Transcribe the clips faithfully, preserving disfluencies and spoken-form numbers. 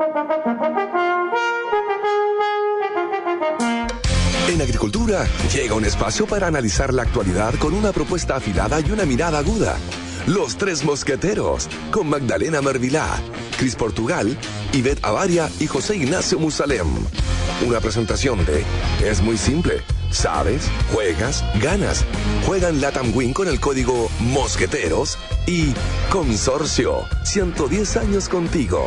En Agricultura llega un espacio para analizar la actualidad con una propuesta afilada y una mirada aguda. Los Tres Mosqueteros, con Magdalena Mervilá, Cris Portugal, Ivette Avaria y José Ignacio Musalem. Una presentación de Es muy simple. Sabes, juegas, ganas. Juega en Latam Win con el código Mosqueteros y Consorcio, ciento diez años contigo.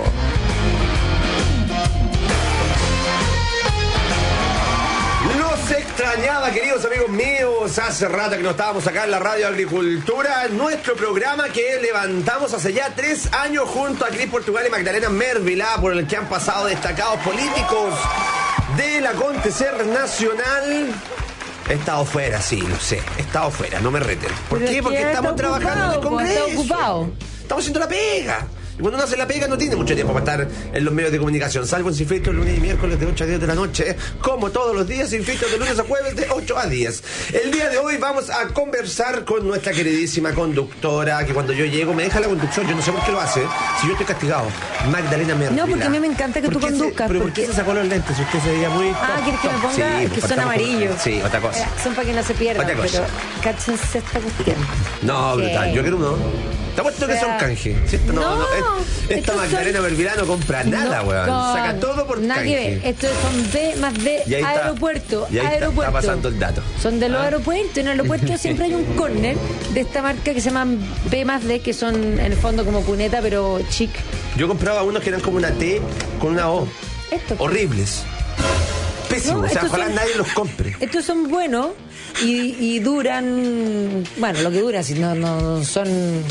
Extrañaba, queridos amigos míos, hace rato que no estábamos acá en la Radio Agricultura, nuestro programa que levantamos hace ya tres años junto a Cris Portugal y Magdalena Mervilá, por el que han pasado destacados políticos del acontecer nacional. He estado fuera, sí, lo sé, he estado fuera, no me reten. ¿Por Pero qué? Porque estamos trabajando en el Congreso. Está ocupado. Estamos haciendo la pega. Y cuando uno hace la pega no tiene mucho tiempo para estar en los medios de comunicación, salvo en Sin Filtro el lunes y miércoles de ocho a diez de la noche, como todos los días, Sin Filtro de lunes a jueves de ocho a diez. El día de hoy vamos a conversar con nuestra queridísima conductora, que cuando yo llego me deja la conducción, yo no sé por qué lo hace, si yo estoy castigado. Magdalena Mervilá. No, porque a mí me encanta que tú conduzcas. Se, ¿Pero porque... por qué se sacó los lentes? Si usted se veía muy... Ah, ¿quieres que me ponga? Sí, es que son amarillos. Sí, otra cosa. Eh, son para que no se pierdan, Otra cosa. pero cáchense esta cuestión. No, ¿Qué? brutal, yo quiero uno. Te apuesto que son canje. ¿Sí? No, no, No, es- esta estos Magdalena son- Mervilá no compra nada, No, weón. con- Saca todo por Nada canje. que ver. Estos son B más B, Y ahí está- aeropuerto. y ahí está- aeropuerto. está pasando el dato. Son de los Ah. aeropuertos. En el aeropuerto siempre hay un corner de esta marca que se llaman B más D, que son en el fondo como cuneta, pero chic. Yo compraba unos que eran como una T con una O. Estos. Horribles. Pésimos. No, o sea, estos ojalá son- nadie los compre. Estos son buenos y, y duran. Bueno, lo que dura, si no, no son.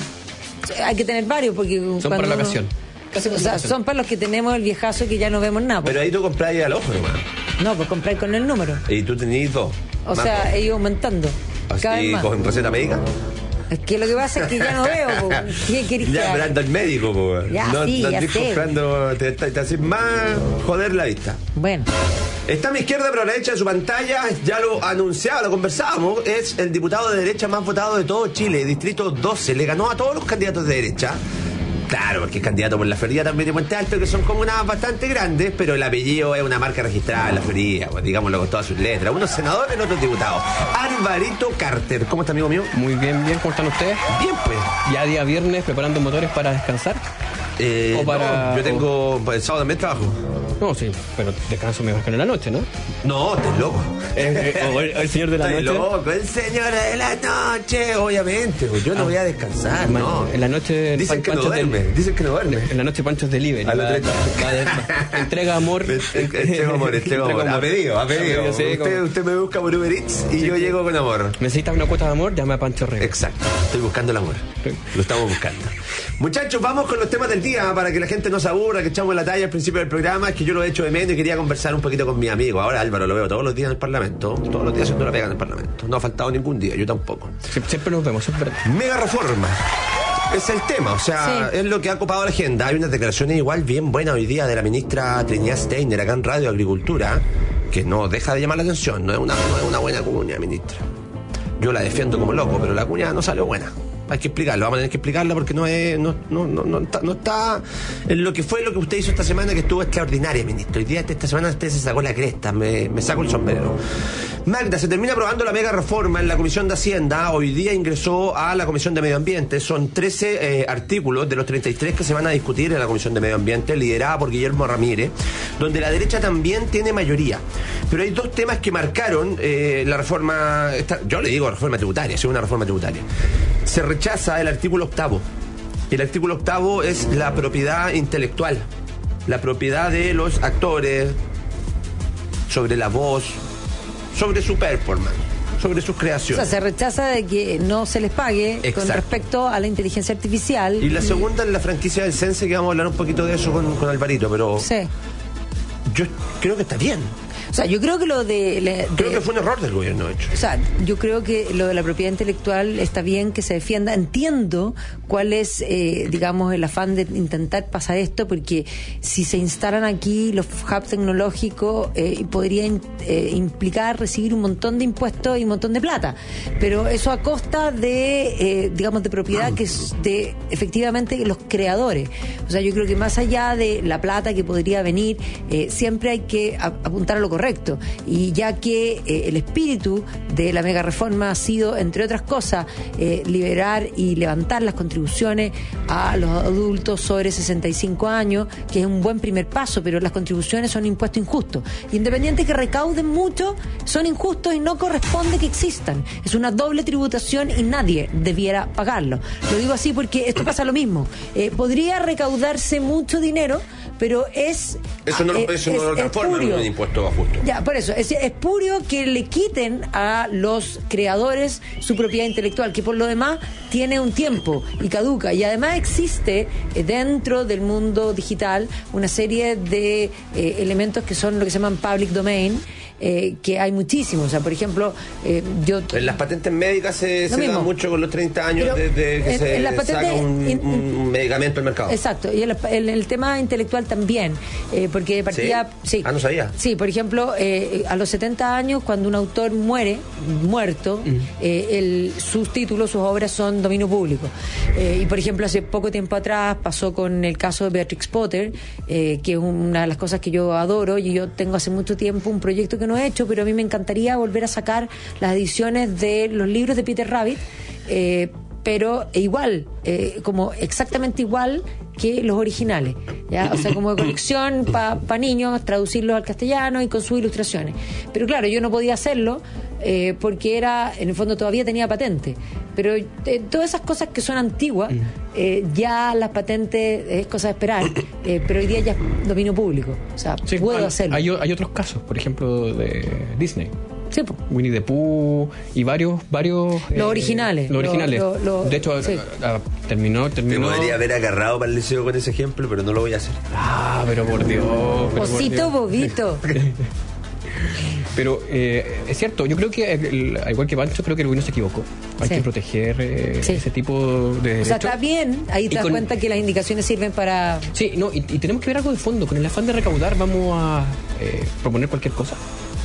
Hay que tener varios porque. Son para la ocasión. Casi o sea, son para los que tenemos el viejazo que ya no vemos nada. Pero ahí tú compras al ojo nomás. No, pues comprar con el número. Y tú tenías dos. O Más sea, dos. he ido aumentando. Cada Así vez más. con receta médica. Es que lo que pasa es que ya no veo. po. ¿Qué querés que Ya, haga? pero anda el médico, po. Ya, no, sí, no ya estés sé. comprando, te, te, te haces más joder la vista. Bueno, Está a mi izquierda, pero a la derecha de su pantalla, ya lo anunciaba, lo conversábamos, es el diputado de derecha más votado de todo Chile, Distrito doce. Le ganó a todos los candidatos de derecha. Claro, porque es candidato por la Florida también de Puente Alto, que son comunas bastante grandes, pero el apellido es una marca registrada en la Florida, pues, digámoslo con todas sus letras. Unos senadores, otros diputados. Alvarito Carter, ¿cómo está, amigo mío? Muy bien, bien, ¿cómo están ustedes? Bien, pues. Ya día viernes preparando motores para descansar. Eh, O para- no, yo tengo, pues, el sábado también trabajo. No, sí, pero descanso me imagino en la noche, ¿no? No, estás loco. Eh, eh, o el, el señor de la Estoy noche. loco, el señor de la noche, obviamente. Pues, yo no voy a descansar, Ma- no. En la noche Dicen Pan- que no Panchos duerme, del- dicen que no duerme. En la noche Panchos Delivery. A la va- treinta. va de- va- entrega amor. Entrego amor, entrego amor. A pedido, a pedido. sí, usted, como- usted me busca por Uber Eats y yo llego con amor. Necesitas una cuota de amor, llama a Pancho Rey. Exacto, estoy buscando el amor. Lo estamos buscando. Muchachos, vamos con los temas del día para que la gente no se aburra, que echamos la talla al principio del programa. Es que yo lo he hecho de menos y quería conversar un poquito con mi amigo. Ahora Álvaro lo veo todos los días en el Parlamento, todos los días haciendo la pega en el Parlamento. No ha faltado ningún día, yo tampoco. Sie- Siempre nos vemos, es verdad. Mega reforma. Es el tema, o sea, Sí. es lo que ha copado la agenda. Hay unas declaraciones igual bien buenas hoy día de la ministra Trinidad Steiner acá en Radio Agricultura, que no deja de llamar la atención. No es una, no es una buena cuña, ministra. Yo la defiendo como loco, pero la cuña no salió buena. Hay que explicarlo, vamos a tener que explicarla porque no es, no, no, no, no está, no está en lo que fue lo que usted hizo esta semana, que estuvo extraordinaria, ministro. Hoy día, esta semana, usted se sacó la cresta, me, me saco el sombrero. Magda, se termina aprobando la mega reforma en la Comisión de Hacienda. Hoy día ingresó a la Comisión de Medio Ambiente. Son trece eh, artículos de los treinta y tres que se van a discutir en la Comisión de Medio Ambiente, liderada por Guillermo Ramírez, donde la derecha también tiene mayoría. Pero hay dos temas que marcaron eh, la reforma, esta, yo le digo reforma tributaria, es una reforma tributaria. Se rechaza el artículo octavo. El artículo octavo es la propiedad intelectual, la propiedad de los actores sobre la voz, sobre su performance, sobre sus o creaciones. sea, se rechaza de que no se les pague Exacto. con respecto a la inteligencia artificial. Y la segunda es la franquicia del Sense, que vamos a hablar un poquito de eso con, con Alvarito, pero Sí. yo creo que está bien. O sea, yo creo que lo de, de... Creo que fue un error del gobierno, de hecho. O sea, yo creo que lo de la propiedad intelectual está bien que se defienda. Entiendo cuál es, eh, digamos, el afán de intentar pasar esto, porque si se instalan aquí los hubs tecnológicos, eh, podría eh, implicar recibir un montón de impuestos y un montón de plata. Pero eso a costa de, eh, digamos, de propiedad que es de, efectivamente, los creadores. O sea, yo creo que más allá de la plata que podría venir, eh, siempre hay que a, apuntar a lo correcto. Y ya que eh, el espíritu de la mega reforma ha sido, entre otras cosas, eh, liberar y levantar las contribuciones a los adultos sobre sesenta y cinco años, que es un buen primer paso, pero las contribuciones son impuestos injustos. Y independiente que recauden mucho, son injustos y no corresponde que existan. Es una doble tributación y nadie debiera pagarlo. Lo digo así porque esto pasa lo mismo. Eh, podría recaudarse mucho dinero, pero es... Eso no, eh, eso no es, lo transforma en un impuesto justo. Ya, por eso, es, es purio que le quiten a los creadores su propiedad intelectual, que por lo demás tiene un tiempo y caduca. Y además existe eh, dentro del mundo digital una serie de eh, elementos que son lo que se llaman public domain, Eh, que hay muchísimos. O sea, por ejemplo, eh, yo... En las patentes médicas se, se da mucho con los treinta años Pero desde que en, se en la patente, saca un, in, un medicamento al mercado. Exacto, y el, el, el tema intelectual también, eh, porque de partida... ¿Sí? Sí. Ah, no sabía. Sí, por ejemplo, eh, a los setenta años, cuando un autor muere, muerto, mm. eh, el, sus títulos, sus obras son dominio público. Eh, y por ejemplo, hace poco tiempo atrás pasó con el caso de Beatrix Potter, eh, que es una de las cosas que yo adoro, y yo tengo hace mucho tiempo un proyecto que no he hecho, pero a mí me encantaría volver a sacar las ediciones de los libros de Peter Rabbit, eh, pero igual, eh, como exactamente igual que los originales, ¿ya? O sea, como de colección para pa niños, traducirlos al castellano y con sus ilustraciones. Pero claro, yo no podía hacerlo eh, porque era, en el fondo todavía tenía patente. Pero eh, todas esas cosas que son antiguas, eh, ya las patentes es cosa de esperar, eh, pero hoy día ya es dominio público. O sea, sí, puedo hay, hacerlo. Hay, hay otros casos, por ejemplo, de Disney. Sí, po. Winnie the Pooh y varios varios los eh, originales los originales lo, lo, lo, de hecho sí. a, a, terminó terminó Te podría haber agarrado para el liceo con ese ejemplo, pero no lo voy a hacer. Ah, pero por Dios, pero Osito por Dios. bobito. Pero eh, es cierto, yo creo que el, al igual que Pancho, creo que el gobierno se equivocó. Hay sí. que proteger eh, sí. ese tipo de derechos. O sea, está bien, ahí te y das con... cuenta que las indicaciones sirven para... Sí, no, y, y tenemos que ver algo de fondo. Con el afán de recaudar vamos a eh, proponer cualquier cosa.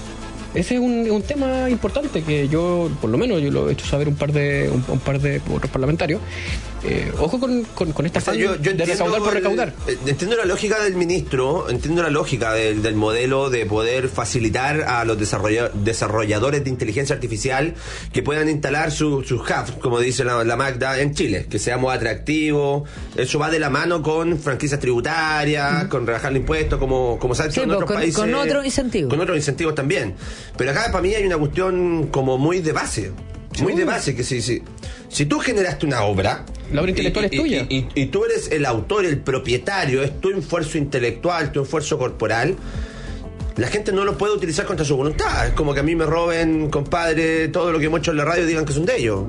Ese es un, un tema importante que yo, por lo menos, yo lo he hecho saber un par de un, un par de otros parlamentarios. Eh, ojo con, con, con esta o sea, afán yo, yo de recaudar por recaudar. El, entiendo la lógica del ministro, entiendo la lógica del, del modelo de poder facilitar a los desarrolla, desarrolladores de inteligencia artificial que puedan instalar sus su hubs, como dice la, la Magda, en Chile, que seamos atractivos. Eso va de la mano con franquicias tributarias, mm. con rebajar el impuesto, como, como se ha hecho sí, en otros con, países. Con otros incentivos. Con otros incentivos también. Pero acá para mí hay una cuestión como muy de base. Muy de base, que si, si, si tú generaste una obra... La obra intelectual y, es tuya. Y, y, y tú eres el autor, el propietario, es tu esfuerzo intelectual, tu esfuerzo corporal, la gente no lo puede utilizar contra su voluntad. Es como que a mí me roben, compadre, todo lo que hemos hecho en la radio y digan que son de ellos.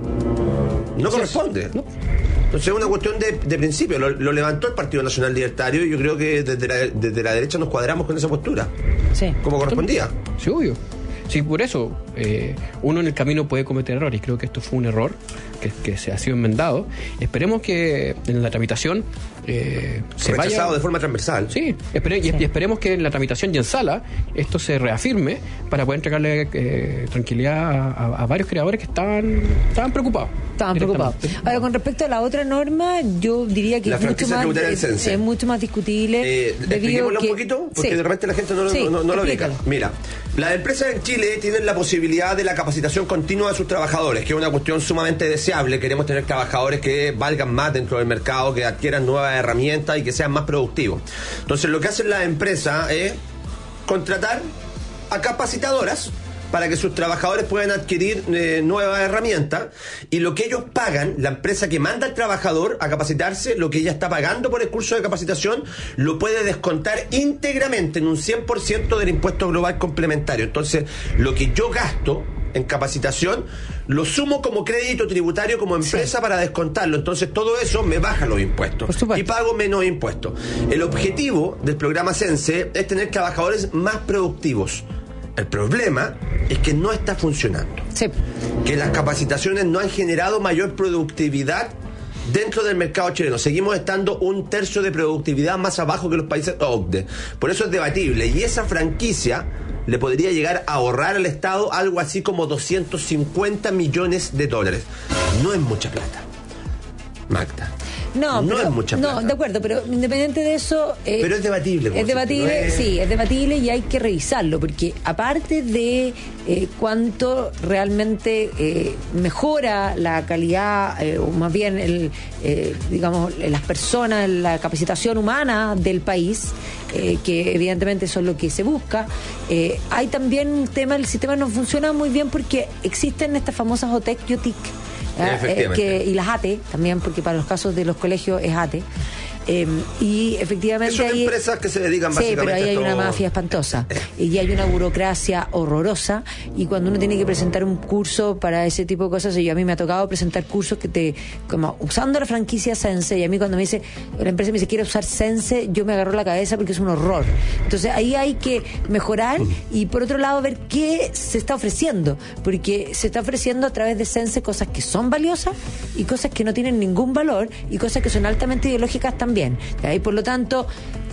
No sí, corresponde. No. Entonces es una cuestión de, de principio. Lo, lo levantó el Partido Nacional Libertario y yo creo que desde la, desde la derecha nos cuadramos con esa postura. Sí. Como correspondía. Sí, obvio. Sí, por eso eh, uno en el camino puede cometer errores. Creo que esto fue un error que, que se ha sido enmendado. Esperemos que en la tramitación eh, se rechazado vaya... de forma transversal. Sí, espere, sí. Y, y esperemos que en la tramitación y en sala esto se reafirme para poder entregarle eh, tranquilidad a, a, a varios creadores que estaban, estaban preocupados. Estaban preocupados. Ahora, con respecto a la otra norma, yo diría que la es mucho, más, es, es mucho más discutible. Eh, expliquémoslo que... un poquito, porque sí. de repente la gente no, sí, no, no, no lo ubica. Explícalo. Mira, las empresas en Chile tienen la posibilidad de la capacitación continua de sus trabajadores, que es una cuestión sumamente deseable. Queremos tener trabajadores que valgan más dentro del mercado, que adquieran nuevas herramientas y que sean más productivos. Entonces, lo que hacen las empresas es contratar a capacitadoras para que sus trabajadores puedan adquirir eh, nuevas herramientas, y lo que ellos pagan, la empresa que manda al trabajador a capacitarse, lo que ella está pagando por el curso de capacitación, lo puede descontar íntegramente en un cien por ciento del impuesto global complementario. Entonces, lo que yo gasto en capacitación lo sumo como crédito tributario como empresa sí. para descontarlo. Entonces todo eso me baja los impuestos y pago menos impuestos. El objetivo del programa Sense es tener trabajadores más productivos. El problema es que no está funcionando. Sí. Que las capacitaciones no han generado mayor productividad dentro del mercado chileno. Seguimos estando un tercio de productividad más abajo que los países O C D E. Por eso es debatible. Y esa franquicia le podría llegar a ahorrar al Estado algo así como doscientos cincuenta millones de dólares. No es mucha plata, Magda. No, no pero, es mucha plata. No, de acuerdo, pero independiente de eso... Eh, pero es debatible. Es debatible, no es... sí, es debatible y hay que revisarlo, porque aparte de eh, cuánto realmente eh, mejora la calidad, eh, o más bien, el, eh, digamos, las personas, la capacitación humana del país, eh, que evidentemente eso es lo que se busca, eh, hay también un tema, el sistema no funciona muy bien porque existen estas famosas O T E C y O T I C. Eh, que, y las A T E también, porque para los casos de los colegios es A T E. Eh, y efectivamente son hay empresas que se dedican sí, básicamente pero ahí hay a todo... una mafia espantosa y hay una burocracia horrorosa, y cuando uno tiene que presentar un curso para ese tipo de cosas, y yo, a mí me ha tocado presentar cursos que te, como usando la franquicia Sense, y a mí cuando me dice, la empresa me dice quiere usar Sense, yo me agarro la cabeza porque es un horror. Entonces ahí hay que mejorar y por otro lado ver qué se está ofreciendo, porque se está ofreciendo a través de Sense cosas que son valiosas y cosas que no tienen ningún valor y cosas que son altamente ideológicas también. Y por lo tanto,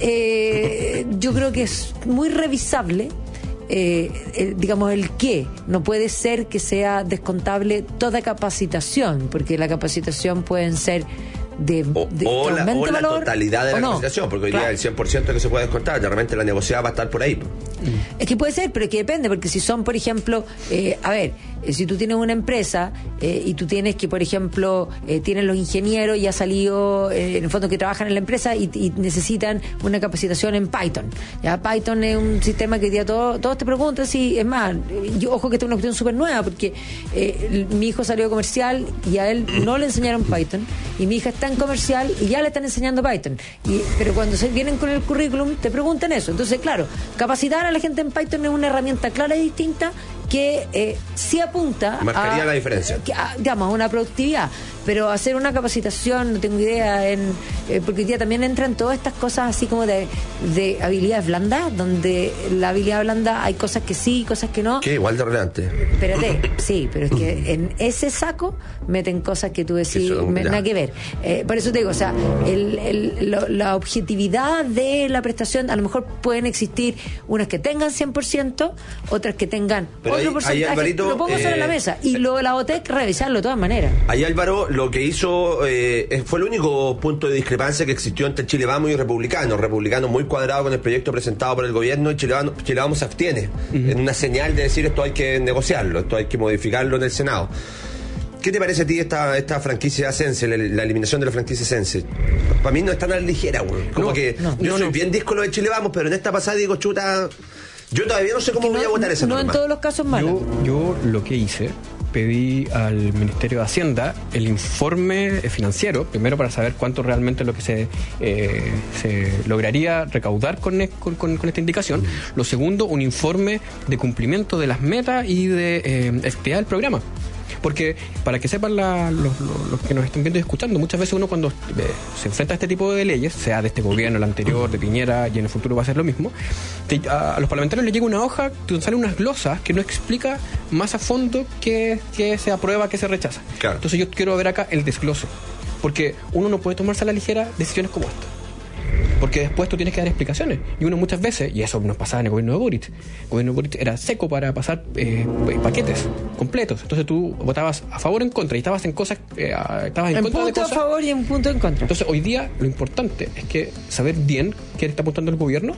eh, yo creo que es muy revisable, eh, el, digamos, el qué. No puede ser que sea descontable toda capacitación, porque la capacitación pueden ser de, de o, o, la, o la valor, totalidad de la no. capacitación, porque hoy claro. día el cien por ciento que se puede descontar, de repente la negociada va a estar por ahí. Es que puede ser, pero es que depende, porque si son, por ejemplo, eh, a ver, eh, si tú tienes una empresa eh, y tú tienes que, por ejemplo, eh, tienen los ingenieros y ha salido, eh, en el fondo, que trabajan en la empresa y, y necesitan una capacitación en Python. Ya Python es un sistema que hoy día todo, todos te preguntan si, es más, yo, ojo que esta es una cuestión súper nueva, porque eh, mi hijo salió comercial y a él no le enseñaron Python, y mi hija está en comercial y ya le están enseñando Python. Y, pero cuando se vienen con el currículum te preguntan eso. Entonces, claro, capacitar a la gente en Python es una herramienta clara y distinta que eh, sí apunta marcaría a, la diferencia, a, digamos, a una productividad, pero hacer una capacitación, no tengo idea, en eh, porque hoy día también entran todas estas cosas así como de, de habilidades blandas, donde la habilidad blanda hay cosas que sí, cosas que no. Que igual de relevante. Espérate, sí, pero es que en ese saco meten cosas que tú decís, me, nada que ver. Eh, por eso te digo, o sea, el, el, lo, la objetividad de la prestación, a lo mejor pueden existir unas que tengan cien por ciento, otras que tengan pero otro ahí, porcentaje. ahí, Alvarito, lo pongo eh, sobre la mesa. Y lo de la O T E C, revisarlo de todas maneras. Ahí, Álvaro, lo que hizo eh, fue el único punto de discrepancia que existió entre Chile Vamos y Republicanos. Republicanos muy cuadrado con el proyecto presentado por el gobierno, y Chile Vamos, Chile Vamos se abstiene, uh-huh. en una señal de decir esto hay que negociarlo, esto hay que modificarlo en el Senado. ¿Qué te parece a ti esta, esta franquicia Sense, la, la eliminación de la franquicia Sense? Para mí no es tan a la ligera, güey. Como no, que no, yo no, soy no. bien díscolo de Chile Vamos, pero en esta pasada digo, chuta, yo todavía no sé cómo es voy no, a votar esa no norma. No en todos los casos malos. Yo, yo lo que hice, pedí al Ministerio de Hacienda el informe financiero, primero para saber cuánto realmente es lo que se, eh, se lograría recaudar con, con, con, con esta indicación. Lo segundo, un informe de cumplimiento de las metas y de eh, efectividad del programa. Porque, para que sepan la, los, los, los que nos están viendo y escuchando, muchas veces uno cuando eh, se enfrenta a este tipo de leyes, sea de este gobierno, el anterior, de Piñera, y en el futuro va a ser lo mismo, te, a, a los parlamentarios les llega una hoja donde salen unas glosas que no explica más a fondo qué, qué se aprueba, qué se rechaza. Claro. Entonces yo quiero ver acá el desgloso, porque uno no puede tomarse a la ligera decisiones como esta. Porque después tú tienes que dar explicaciones. Y uno muchas veces, y eso nos pasaba en el gobierno de Boric, el gobierno de Boric era seco para pasar eh, paquetes completos. Entonces tú votabas a favor o en contra, y estabas en cosas, eh, estabas en, en contra de cosas. Un punto a favor y un punto en contra. Entonces hoy día lo importante es que saber bien qué está apuntando el gobierno.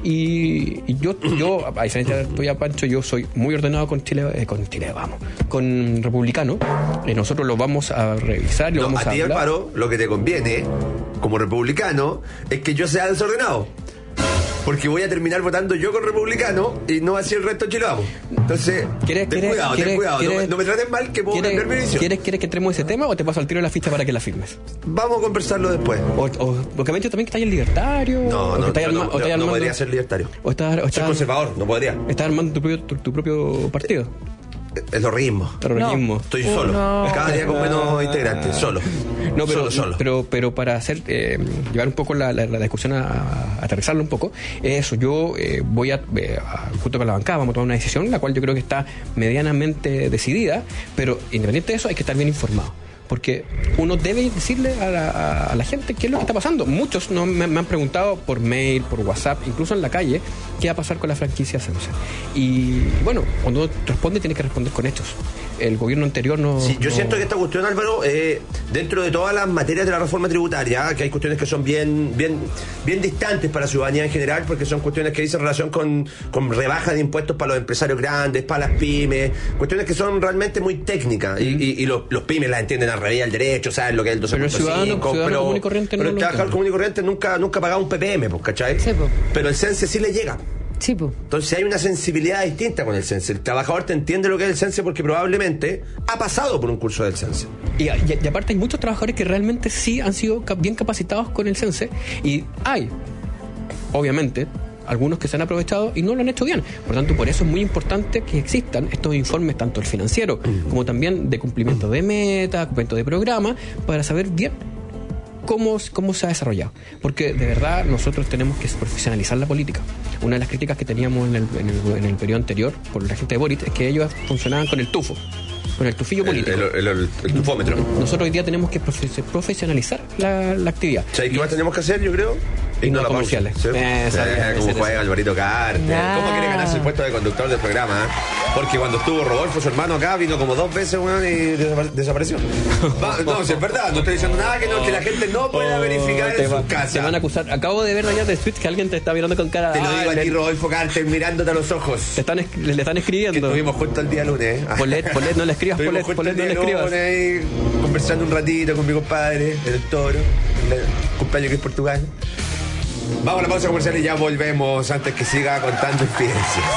Y, y yo, yo, a diferencia de tuya, Pancho, yo soy muy ordenado con Chile, eh, con Chile, vamos, con Republicano. Eh, nosotros lo vamos a revisar y lo no, vamos a, a ti, hablar. Álvaro, lo que te conviene como republicano es que yo sea desordenado, porque voy a terminar votando yo con republicano y no así el resto de Chile Vamos. Entonces, ten ¿Quieres, cuidado, ¿quieres, ten cuidado, ¿quieres, no, me, no me traten mal, que puedo ¿quieres, cambiar mi visión. ¿quieres, ¿Quieres que entremos ese tema o te paso al tiro de la ficha para que la firmes? Vamos a conversarlo después. O, o porque me han dicho también que estás en libertario. No, o no, que yo arma, no, o yo armando, no podría ser libertario. O estás, o Soy estás, conservador, no podría. Estás armando tu propio, tu, tu propio partido. terrorismo. Terrorismo. No. Estoy Uh, solo. no. Cada día con menos integrantes. Solo. No, pero, solo, solo. pero, pero para hacer eh, llevar un poco la, la, la discusión a, a aterrizarlo un poco, eso, yo eh, voy a, eh, a, junto con la bancada, vamos a tomar una decisión, la cual yo creo que está medianamente decidida, pero independiente de eso hay que estar bien informado. Porque uno debe decirle a la, a, a la gente qué es lo que está pasando. Muchos no, me, me han preguntado por mail, por WhatsApp, incluso en la calle, qué va a pasar con la franquicia Sense. Y bueno, cuando uno responde, tiene que responder con hechos. El gobierno anterior no... Sí, yo no... siento que esta cuestión, Álvaro, eh, dentro de todas las materias de la reforma tributaria, que hay cuestiones que son bien bien bien distantes para la ciudadanía en general, porque son cuestiones que dicen relación con, con rebaja de impuestos para los empresarios grandes, para las pymes, cuestiones que son realmente muy técnicas, y, y, y los, los pymes las entienden al revés al derecho, saben lo que es el doce punto cinco, pero el ciudadano, ciudadano pero, común y corriente no pero lo el trabajador entiende. común y corriente nunca, nunca ha pagado un P P M, pues, ¿cachai? Sí, pues. Pero el Sense sí le llega. Sí, pues. Entonces hay una sensibilidad distinta con el Sense. El trabajador te entiende lo que es el Sense porque probablemente ha pasado por un curso del Sense. Y, y, y aparte hay muchos trabajadores que realmente sí han sido cap- bien capacitados con el Sense, y hay, obviamente, algunos que se han aprovechado y no lo han hecho bien. Por tanto, por eso es muy importante que existan estos informes, tanto el financiero como también de cumplimiento de meta, cumplimiento de programa, para saber bien Cómo, cómo se ha desarrollado. Porque de verdad nosotros tenemos que profesionalizar la política. Una de las críticas que teníamos en el, en el, en el periodo anterior por la gente de Boric es que ellos funcionaban con el tufo, con el tufillo político. El, el, el, el tufómetro. Nosotros hoy día tenemos que profe- profesionalizar la, la actividad. ¿Sabes qué más tenemos que hacer, yo creo? No la comerciales. pausa. ¿Sí? Eh, Eh, sabía, como ese, juega ese. Alvarito Carter. Nah. ¿Cómo quiere ganarse el puesto de conductor del programa? ¿Eh? Porque cuando estuvo Rodolfo, su hermano acá, vino como dos veces, weón, y desapa- desapareció. Va, no, si es verdad, no estoy diciendo nada que, no, que la gente no pueda Oh, verificar te en va- su casa. Te van a acusar. Acabo de ver allá de tweet que alguien te está mirando con cara. Te lo ah, digo a le, ti, Rodolfo Carter, mirándote a los ojos. te están, es- le, le están Que escribiendo. estuvimos juntos el día lunes. ¿eh? Polet, Polet, no le escribas, Estuvimos Polet, juntos Polet, el no le día escribas. lunes, ahí, conversando un ratito con mi compadre, el Toro, el cumpleaños que es Portugal. Vamos a la pausa comercial y ya volvemos antes que siga contando experiencias.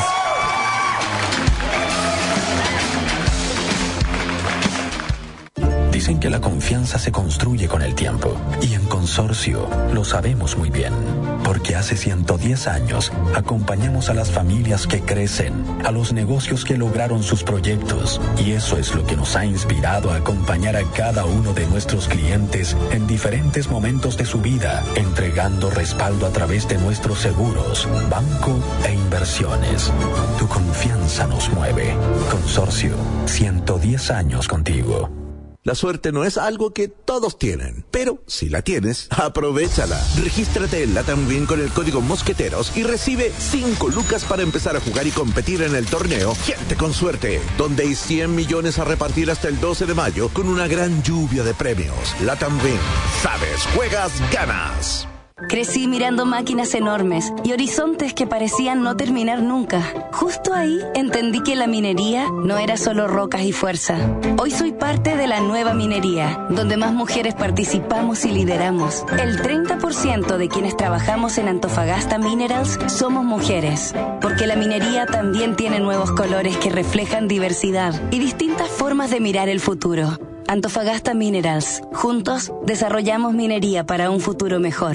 Dicen que la confianza se construye con el tiempo, y en Consorcio lo sabemos muy bien, porque hace ciento diez años acompañamos a las familias que crecen, a los negocios que lograron sus proyectos, y eso es lo que nos ha inspirado a acompañar a cada uno de nuestros clientes en diferentes momentos de su vida, entregando respaldo a través de nuestros seguros, banco e inversiones. Tu confianza nos mueve. Consorcio, ciento diez años contigo. La suerte no es algo que todos tienen, pero si la tienes, aprovéchala. Regístrate en Latam Win con el código Mosqueteros y recibe cinco lucas para empezar a jugar y competir en el torneo Gente con Suerte, donde hay cien millones a repartir hasta el doce de mayo con una gran lluvia de premios. Latam Win. Sabes, juegas, ganas. Crecí mirando máquinas enormes y horizontes que parecían no terminar nunca. Justo ahí entendí que la minería no era solo rocas y fuerza. Hoy soy parte de la nueva minería, donde más mujeres participamos y lideramos. El treinta por ciento de quienes trabajamos en Antofagasta Minerals somos mujeres, porque la minería también tiene nuevos colores que reflejan diversidad y distintas formas de mirar el futuro. Antofagasta Minerals. Juntos desarrollamos minería para un futuro mejor.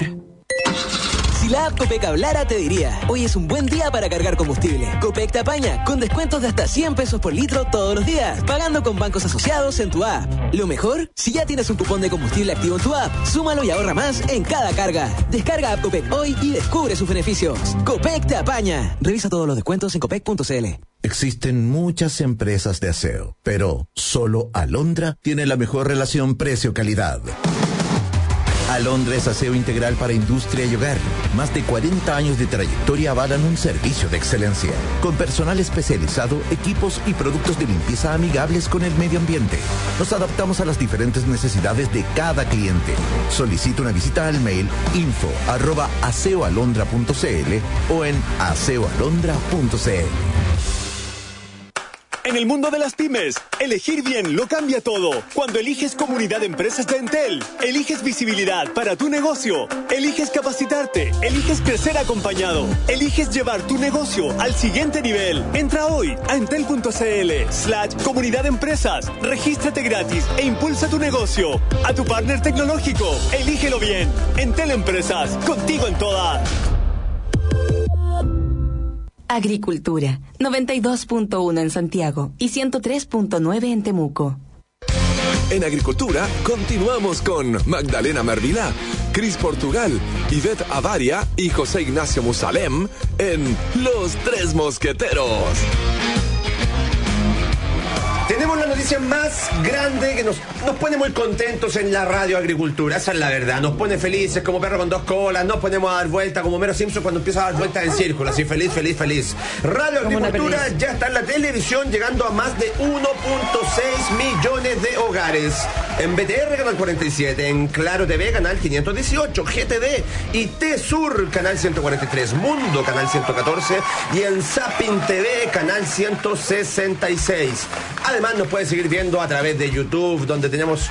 Si la app Copec hablara, te diría: hoy es un buen día para cargar combustible. Copec te apaña con descuentos de hasta cien pesos por litro todos los días, pagando con bancos asociados en tu app. Lo mejor, si ya tienes un cupón de combustible activo en tu app, súmalo y ahorra más en cada carga. Descarga app Copec hoy y descubre sus beneficios. Copec te apaña. Revisa todos los descuentos en copec punto c l. Existen muchas empresas de aseo, pero solo Alondra tiene la mejor relación precio-calidad. Alondra es aseo integral para industria y hogar. Más de cuarenta años de trayectoria avalan un servicio de excelencia, con personal especializado, equipos y productos de limpieza amigables con el medio ambiente. Nos adaptamos a las diferentes necesidades de cada cliente. Solicita una visita al mail info arroba aseoalondra punto c l o en aseoalondra punto c l. En el mundo de las pymes, elegir bien lo cambia todo. Cuando eliges Comunidad de Empresas de Entel, eliges visibilidad para tu negocio, eliges capacitarte, eliges crecer acompañado, eliges llevar tu negocio al siguiente nivel. Entra hoy a entel.cl slash Comunidad de Empresas, regístrate gratis e impulsa tu negocio. A tu partner tecnológico, elígelo bien. Entel Empresas, contigo en todas. Agricultura, noventa y dos punto uno en Santiago y ciento tres punto nueve en Temuco. En Agricultura continuamos con Magdalena Mervilá, Cris Portugal, Ivette Avaria y José Ignacio Musalem en Los Tres Mosqueteros. Tenemos la noticia más grande que nos, nos pone muy contentos en la radio Agricultura. Esa es la verdad. Nos pone felices como perro con dos colas. Nos ponemos a dar vuelta como Mero Simpson cuando empieza a dar vueltas en círculo. Así feliz, feliz, feliz. Radio Agricultura ya está en la televisión, llegando a más de uno punto seis millones de hogares. En B T R, canal cuarenta y siete. En Claro T V, canal quinientos dieciocho. G T V y T-Sur, canal ciento cuarenta y tres. Mundo, canal ciento catorce. Y en Zapping T V, canal ciento sesenta y seis. Además, nos puede seguir viendo a través de YouTube, donde tenemos,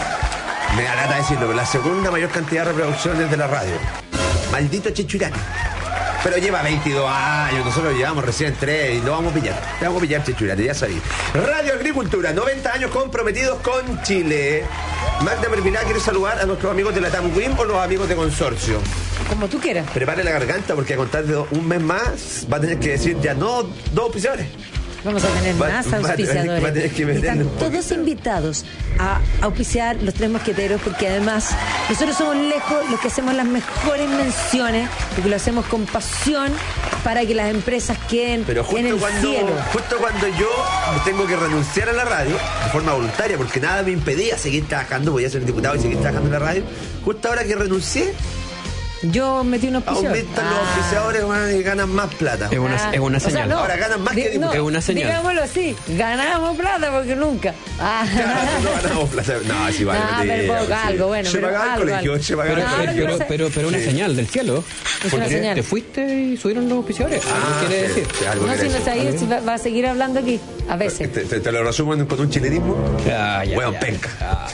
me da lata decirlo, pero la segunda mayor cantidad de reproducciones de la radio. Maldito Chechurati. Pero lleva veintidós años, nosotros llevamos recién tres y lo vamos a pillar. Te vamos a pillar, Chechurati, ya sabéis. Radio Agricultura, noventa años comprometidos con Chile. Magda Mervilá, ¿quieres saludar a nuestros amigos de la TAMWIN o los amigos de Consorcio? Como tú quieras. Prepare la garganta porque a contar de un mes más va a tener que decir ya no dos auspiciadores. Vamos a tener va, más va, auspiciadores. Va a tener que Están todos invitados a auspiciar Los Tres Mosqueteros, porque además nosotros somos lejos los que hacemos las mejores menciones, porque lo hacemos con pasión para que las empresas queden Pero justo en el cuando, cielo. Justo cuando yo tengo que renunciar a la radio de forma voluntaria, porque nada me impedía seguir trabajando, podía ser diputado y seguir trabajando en la radio, justo ahora que renuncié, yo metí unos auspiciadores. Aumentan ah. los auspiciadores, man, y ganan más plata. Es una, es una señal. O sea, no, ahora ganan más di, que diputados. No, es una señal. Digámoslo así, ganamos plata porque nunca. Ah. No ganamos plata. No, sí vale. No, pero poco, algo, bueno. Se pero pagaba el algo, colegio, algo. se pagaba Pero, el No, pero, colegio. lo que pero, pasa- pero, pero una Sí. señal del cielo. Es Porque una señal. te fuiste y subieron los auspiciadores. Ah, ¿Qué quiere sí, decir? sí, algo No, quiere si no decir. sabía si va, va a seguir hablando aquí, a veces. Te, te, te lo resumo con un chilenismo. Ah, ya, Hueón ya. penca.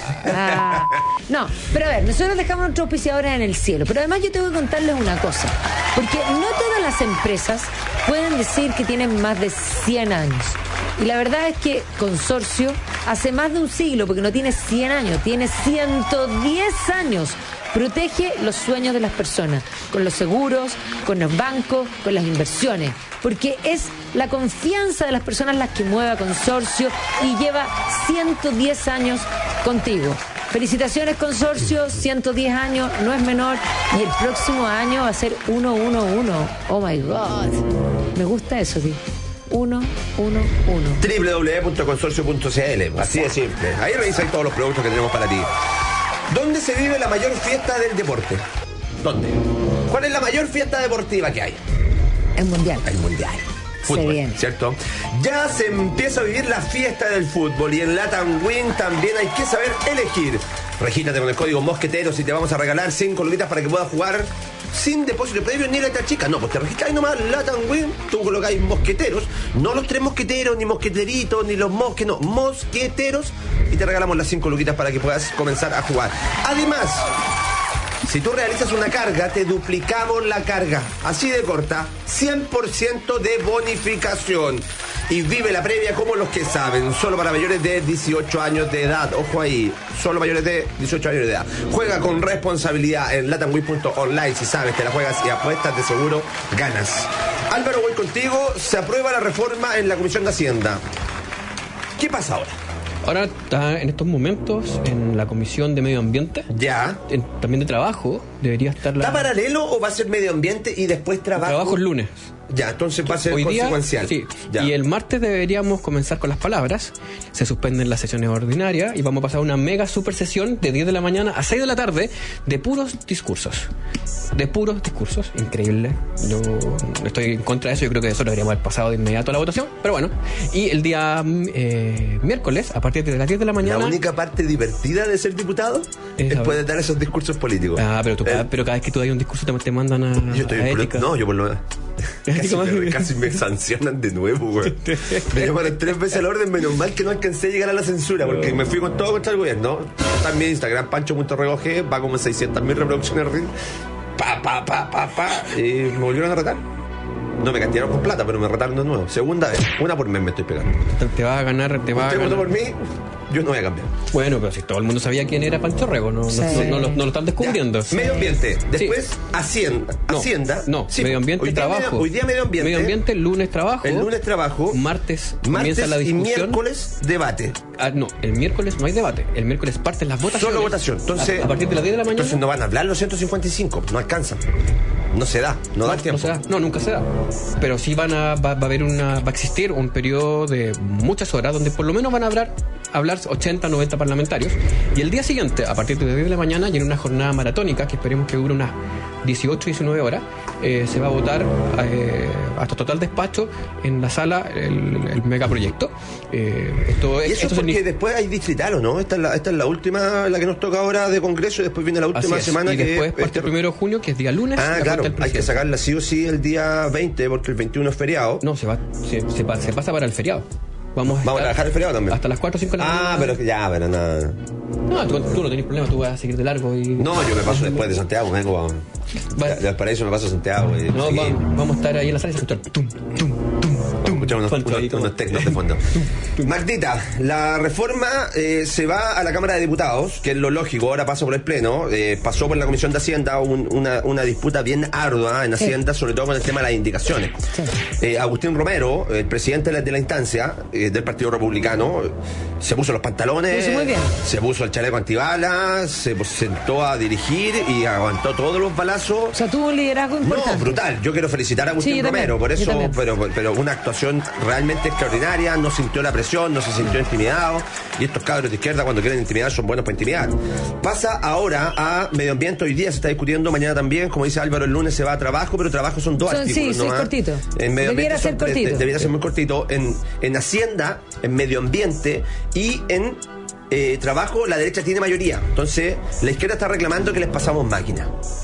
Ah, no, pero a ver, nosotros dejamos nuestros auspiciadores en el cielo, pero además yo tengo que contarles una cosa, porque no todas las empresas pueden decir que tienen más de cien años. Y la verdad es que Consorcio hace más de un siglo, porque no tiene cien años, tiene ciento diez años. Protege los sueños de las personas, con los seguros, con los bancos, con las inversiones, porque es la confianza de las personas las que mueve a Consorcio y lleva ciento diez años contigo. Felicitaciones, Consorcio, ciento diez años, no es menor, y el próximo año va a ser ciento once. Oh my God, me gusta eso, tío. ciento once. doble u doble u doble u punto consorcio punto c l. Así de simple. Ahí revisáis todos los productos que tenemos para ti. ¿Dónde se vive la mayor fiesta del deporte? ¿Dónde? ¿Cuál es la mayor fiesta deportiva que hay? El Mundial. El Mundial. Se Fútbol, viene. ¿cierto? Ya se empieza a vivir la fiesta del fútbol y en Latam Win también hay que saber elegir. Regístrate con el código Mosqueteros y te vamos a regalar cinco luquitas para que puedas jugar sin depósito previo ni letra chica. No, pues te registráis nomás Latam Win, tú colocáis Mosqueteros, no los tres mosqueteros, ni mosqueteritos, ni los mosques, no, Mosqueteros, y te regalamos las cinco luquitas para que puedas comenzar a jugar. Además, si tú realizas una carga, te duplicamos la carga. Así de corta, cien por ciento de bonificación. Y vive la previa como los que saben. Solo para mayores de dieciocho años de edad. Ojo ahí, solo mayores de dieciocho años de edad. Juega con responsabilidad en latamwin punto online. Si sabes, te la juegas y apuestas, de seguro ganas. Álvaro, voy contigo. Se aprueba la reforma en la Comisión de Hacienda. ¿Qué pasa ahora? Ahora está en estos momentos en la Comisión de Medio Ambiente. Ya. En- también de trabajo. Debería estar la... ¿Está paralelo o va a ser medio ambiente y después trabajo? Trabajo el lunes. Ya, entonces va a ser Hoy día, consecuencial. sí. Ya. Y el martes deberíamos comenzar con las palabras. Se suspenden las sesiones ordinarias y vamos a pasar una mega super sesión de diez de la mañana a seis de la tarde de puros discursos. De puros discursos. Increíble. Yo estoy en contra de eso. Yo creo que eso lo deberíamos haber pasado de inmediato a la votación. Pero bueno. Y el día eh, miércoles, a partir de las diez de la mañana... La única parte divertida de ser diputado Es es, a poder ver. dar esos discursos políticos. Ah, pero, tú, Eh, cada, pero cada vez que tú das un discurso te, te mandan a, yo estoy a por lo- ética. No, yo por lo menos. Casi ¿Cómo? me, casi me sancionan de nuevo, güey. Me llamaron tres veces al orden, menos mal que no alcancé a llegar a la censura, porque me fui con todo contra el gobierno. Está en mi Instagram, pancho punto recoge, va como en seiscientas mil reproducciones. Pa, pa, pa, pa, pa. Y me volvieron a retar. no me castigaron con plata, pero me retaron de nuevo. Segunda vez, una por mes me estoy pegando. Te, te vas a ganar, te vas a Usted ganar. votó por mí, yo no voy a cambiar. Bueno, pero si todo el mundo sabía quién era Pancho Rego, no, Sí. no, no, no lo, no lo están descubriendo. Ya. Medio ambiente, después Sí. Hacienda. No, Hacienda. no, Sí, medio ambiente, hoy día trabajo. Medio, hoy día medio ambiente. Medio ambiente, lunes trabajo. El lunes trabajo. Martes, Martes comienza la y discusión. miércoles debate. Ah, no, el miércoles no hay debate. El miércoles parten las votaciones. Solo votación. Entonces, a, a partir de las diez de la mañana. Entonces no van a hablar los ciento cincuenta y cinco, no alcanzan. No se da, no, da el tiempo. No, se da. No, nunca se da. Pero sí van a, va, va a haber una, va a existir un periodo de muchas horas donde por lo menos van a hablar, hablar ochenta, noventa parlamentarios. Y el día siguiente, a partir de las diez de la mañana, y en una jornada maratónica que esperemos que dure unas dieciocho, diecinueve horas, eh, se va a votar eh, hasta total despacho en la sala el, el megaproyecto. Eh, esto Y es, eso esto porque significa- después hay distrital, ¿o no? Esta es, la, esta es la última, la que nos toca ahora de Congreso, y después viene la última Así es. semana y que después es parte este- el primero de junio, que es día lunes. Ah, la claro, cuenta del hay que presidente. sacarla sí o sí el día veinte, porque el veintiuno es feriado. No, se va, se, se, pa- se pasa para el feriado. Vamos a, Vamos a estar trabajar el feriado también. hasta las cuatro o cinco de la mañana. Ah, pero que ya, pero nada. No, tú, tú no tenés problema, tú vas a seguir de largo y... No, yo me paso después de Santiago, vengo a... Vale. De Valparaíso me paso a Santiago. Y No, sí. va- vamos a estar ahí en la sala y escuchar tum, tum, tum, Vamos a escuchar unos, Falta ahí unos, como- unos tecnos de fondo. Magdita, la reforma eh, se va a la Cámara de Diputados, que es lo lógico, ahora pasa por el Pleno. Eh, pasó por la Comisión de Hacienda un- una, una disputa bien ardua en Hacienda, sobre todo con el tema de las indicaciones. Eh, Agustín Romero, el presidente de la, de la instancia eh, del Partido Republicano, se puso los pantalones, Lo hizo muy bien. se puso el chaleco antibalas, se pues, sentó a dirigir y aguantó todos los balazos. O sea, tuvo un liderazgo importante. No, brutal. Yo quiero felicitar a Agustín Sí, yo también, Romero por yo eso, también. pero, pero una actuación realmente extraordinaria. No sintió la presión, no se sintió intimidado. Y estos cabros de izquierda, cuando quieren intimidar, son buenos para intimidar. Pasa ahora a medio ambiente. Hoy día se está discutiendo, mañana también. Como dice Álvaro, el lunes se va a trabajo, pero trabajo son dos Son- artículos. sí, sí, nomás. cortito. En medio Debiera ambiente ser son tres- cortito. de- debiera ser muy cortito. En, en Hacienda, en medio ambiente y en eh, trabajo, la derecha tiene mayoría. Entonces, la izquierda está reclamando que les pasamos máquina.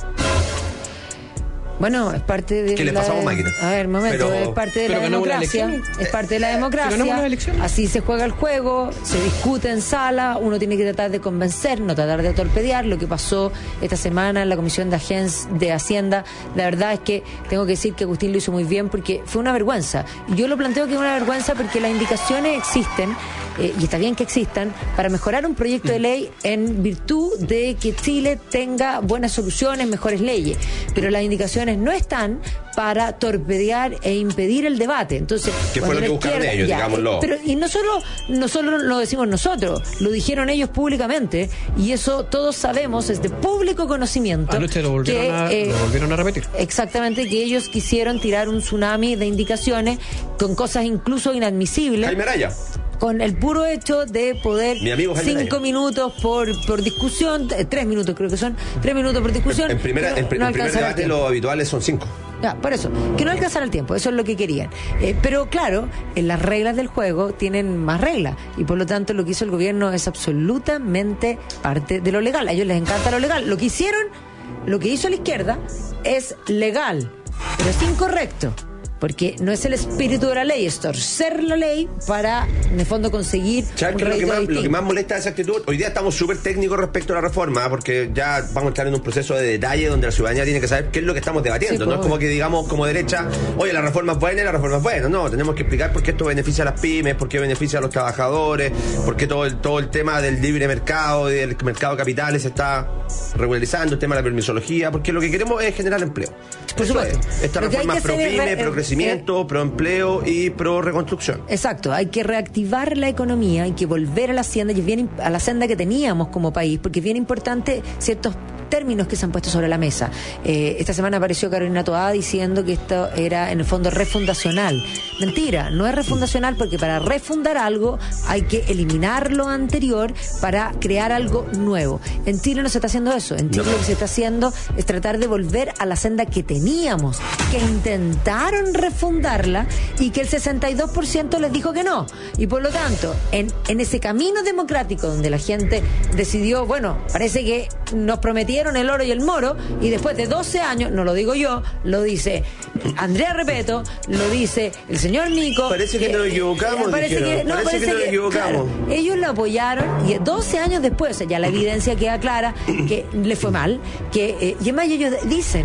Bueno, es parte de Que le la... pasamos máquina. A ver, momento, Pero- es parte de pero la ganamos las democracia. elecciones. Es parte de la ganamos las democracia. elecciones. Así se juega el juego, se discute en sala, uno tiene que tratar de convencer, no tratar de torpedear. Lo que pasó esta semana en la Comisión de, Agen- de Hacienda, la verdad es que tengo que decir que Agustín lo hizo muy bien porque fue una vergüenza. Y yo lo planteo que es una vergüenza porque las indicaciones existen, eh, y está bien que existan, para mejorar un proyecto de ley en virtud de que Chile tenga buenas soluciones, mejores leyes. Pero las indicaciones no están para torpedear e impedir el debate. Entonces, Que fue cuando lo que la buscaron izquierda- ellos, ya, digámoslo. eh, Pero, y no solo, no solo lo decimos nosotros, lo dijeron ellos públicamente, y eso todos sabemos, es de público conocimiento. Anoche lo volvieron, que, a, eh, lo volvieron a repetir. Exactamente, que ellos quisieron tirar un tsunami de indicaciones con cosas incluso inadmisibles. Jaime Araya. Con el puro hecho de poder Mi amigo Jaime cinco Araya. minutos por, por discusión, eh, tres minutos creo que son, tres minutos por discusión. En, primera, que en, pri- no en primer alcanzará el debate tiempo. los habituales son cinco. Ya, por eso, que no alcanzara el tiempo, eso es lo que querían. Eh, pero claro, en las reglas del juego tienen más reglas y por lo tanto lo que hizo el gobierno es absolutamente parte de lo legal. A ellos les encanta lo legal. Lo que hicieron, lo que hizo la izquierda es legal, pero es incorrecto. Porque no es el espíritu de la ley, es torcer la ley para, en el fondo, conseguir ¿Sabes un qué es lo que, rédito más, lo distinto. que más molesta de esa actitud? Hoy día estamos súper técnicos respecto a la reforma, porque ya vamos a estar en un proceso de detalle donde la ciudadanía tiene que saber qué es lo que estamos debatiendo. Sí, no pues, es como que digamos como derecha, oye, la reforma es buena y la reforma es buena. No, tenemos que explicar por qué esto beneficia a las pymes, por qué beneficia a los trabajadores, por qué todo el, todo el tema del libre mercado, del mercado de capitales se está regularizando, el tema de la permisología, porque lo que queremos es generar empleo. Por Eso supuesto. es. Esta Lo que hay reforma que es pro hacer es pyme, re- pro eh, crecimiento, pro empleo y pro reconstrucción. Exacto, hay que reactivar la economía, hay que volver a la hacienda y es bien imp- a la senda que teníamos como país, porque es bien importante ciertos términos que se han puesto sobre la mesa. Eh, esta semana apareció Carolina Toá diciendo que esto era en el fondo refundacional. Mentira, no es refundacional porque para refundar algo hay que eliminar lo anterior para crear algo nuevo. En Chile no se está haciendo eso, en Chile No. lo que se está haciendo es tratar de volver a la senda que teníamos, que intentaron refundarla y que el sesenta y dos por ciento les dijo que no. Y por lo tanto, en, en ese camino democrático donde la gente decidió, bueno, parece que nos prometieron el oro y el moro, y después de doce años, no lo digo yo, lo dice Andrea Repeto, lo dice el señor Nico. Parece que nos equivocamos, Parece dijeron. que, no, Parece que nos equivocamos. claro, ellos lo apoyaron y doce años después, o sea, ya la evidencia queda clara que le fue mal, que eh, y además ellos dicen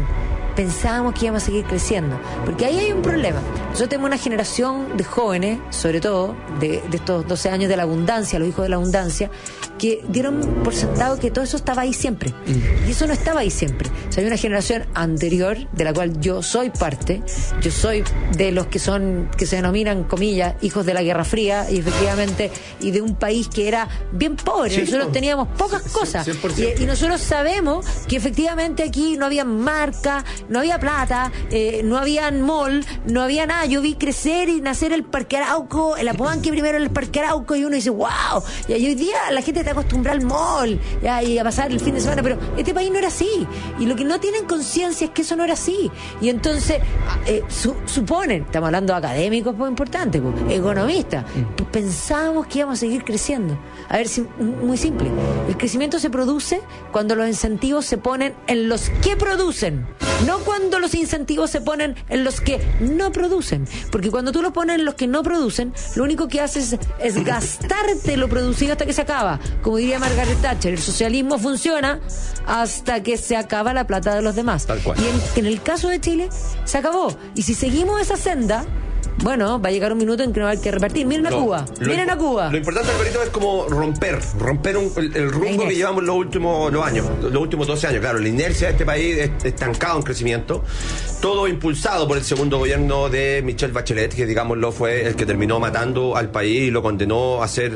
pensábamos que íbamos a seguir creciendo. Porque ahí hay un problema. Nosotros tenemos una generación de jóvenes, sobre todo, de, de estos doce años de la abundancia, los hijos de la abundancia, que dieron por sentado que todo eso estaba ahí siempre. Mm. Y eso no estaba ahí siempre. O sea, hay una generación anterior, de la cual yo soy parte, yo soy de los que son, que se denominan, comillas, hijos de la Guerra Fría, y efectivamente, y de un país que era bien pobre. Sí, nosotros no. teníamos pocas cosas. Y, y nosotros sabemos que efectivamente aquí no había marca, no había plata, eh, no había mall, no había nada. Yo vi crecer y nacer el Parque Arauco, el Apodanque primero en el Parque Arauco, y uno dice, wow, y hoy día la gente está acostumbrada al mall, ya, y a pasar el fin de semana, pero este país no era así. Y lo que no tienen conciencia es que eso no era así. Y entonces, eh, su, suponen, estamos hablando de académicos muy importantes, pues, economistas, pues pensábamos que íbamos a seguir creciendo. A ver, si, muy simple, el crecimiento se produce cuando los incentivos se ponen en los que producen, no cuando los incentivos se ponen en los que no producen. Porque cuando tú lo pones en los que no producen, lo único que haces es, es gastarte lo producido hasta que se acaba. Como diría Margaret Thatcher, el socialismo funciona hasta que se acaba la plata de los demás. Tal cual. Y en, en el caso de Chile, se acabó. Y si seguimos esa senda, bueno, va a llegar un minuto en que no va a haber que repartir. Miren a no, Cuba, miren imp- a Cuba. Lo importante, Alvarito, es como romper, romper un, el, el rumbo que llevamos los últimos los años, los últimos doce años. Claro, la inercia de este país es estancado en crecimiento, todo impulsado por el segundo gobierno de Michelle Bachelet, que digámoslo fue el que terminó matando al país y lo condenó a ser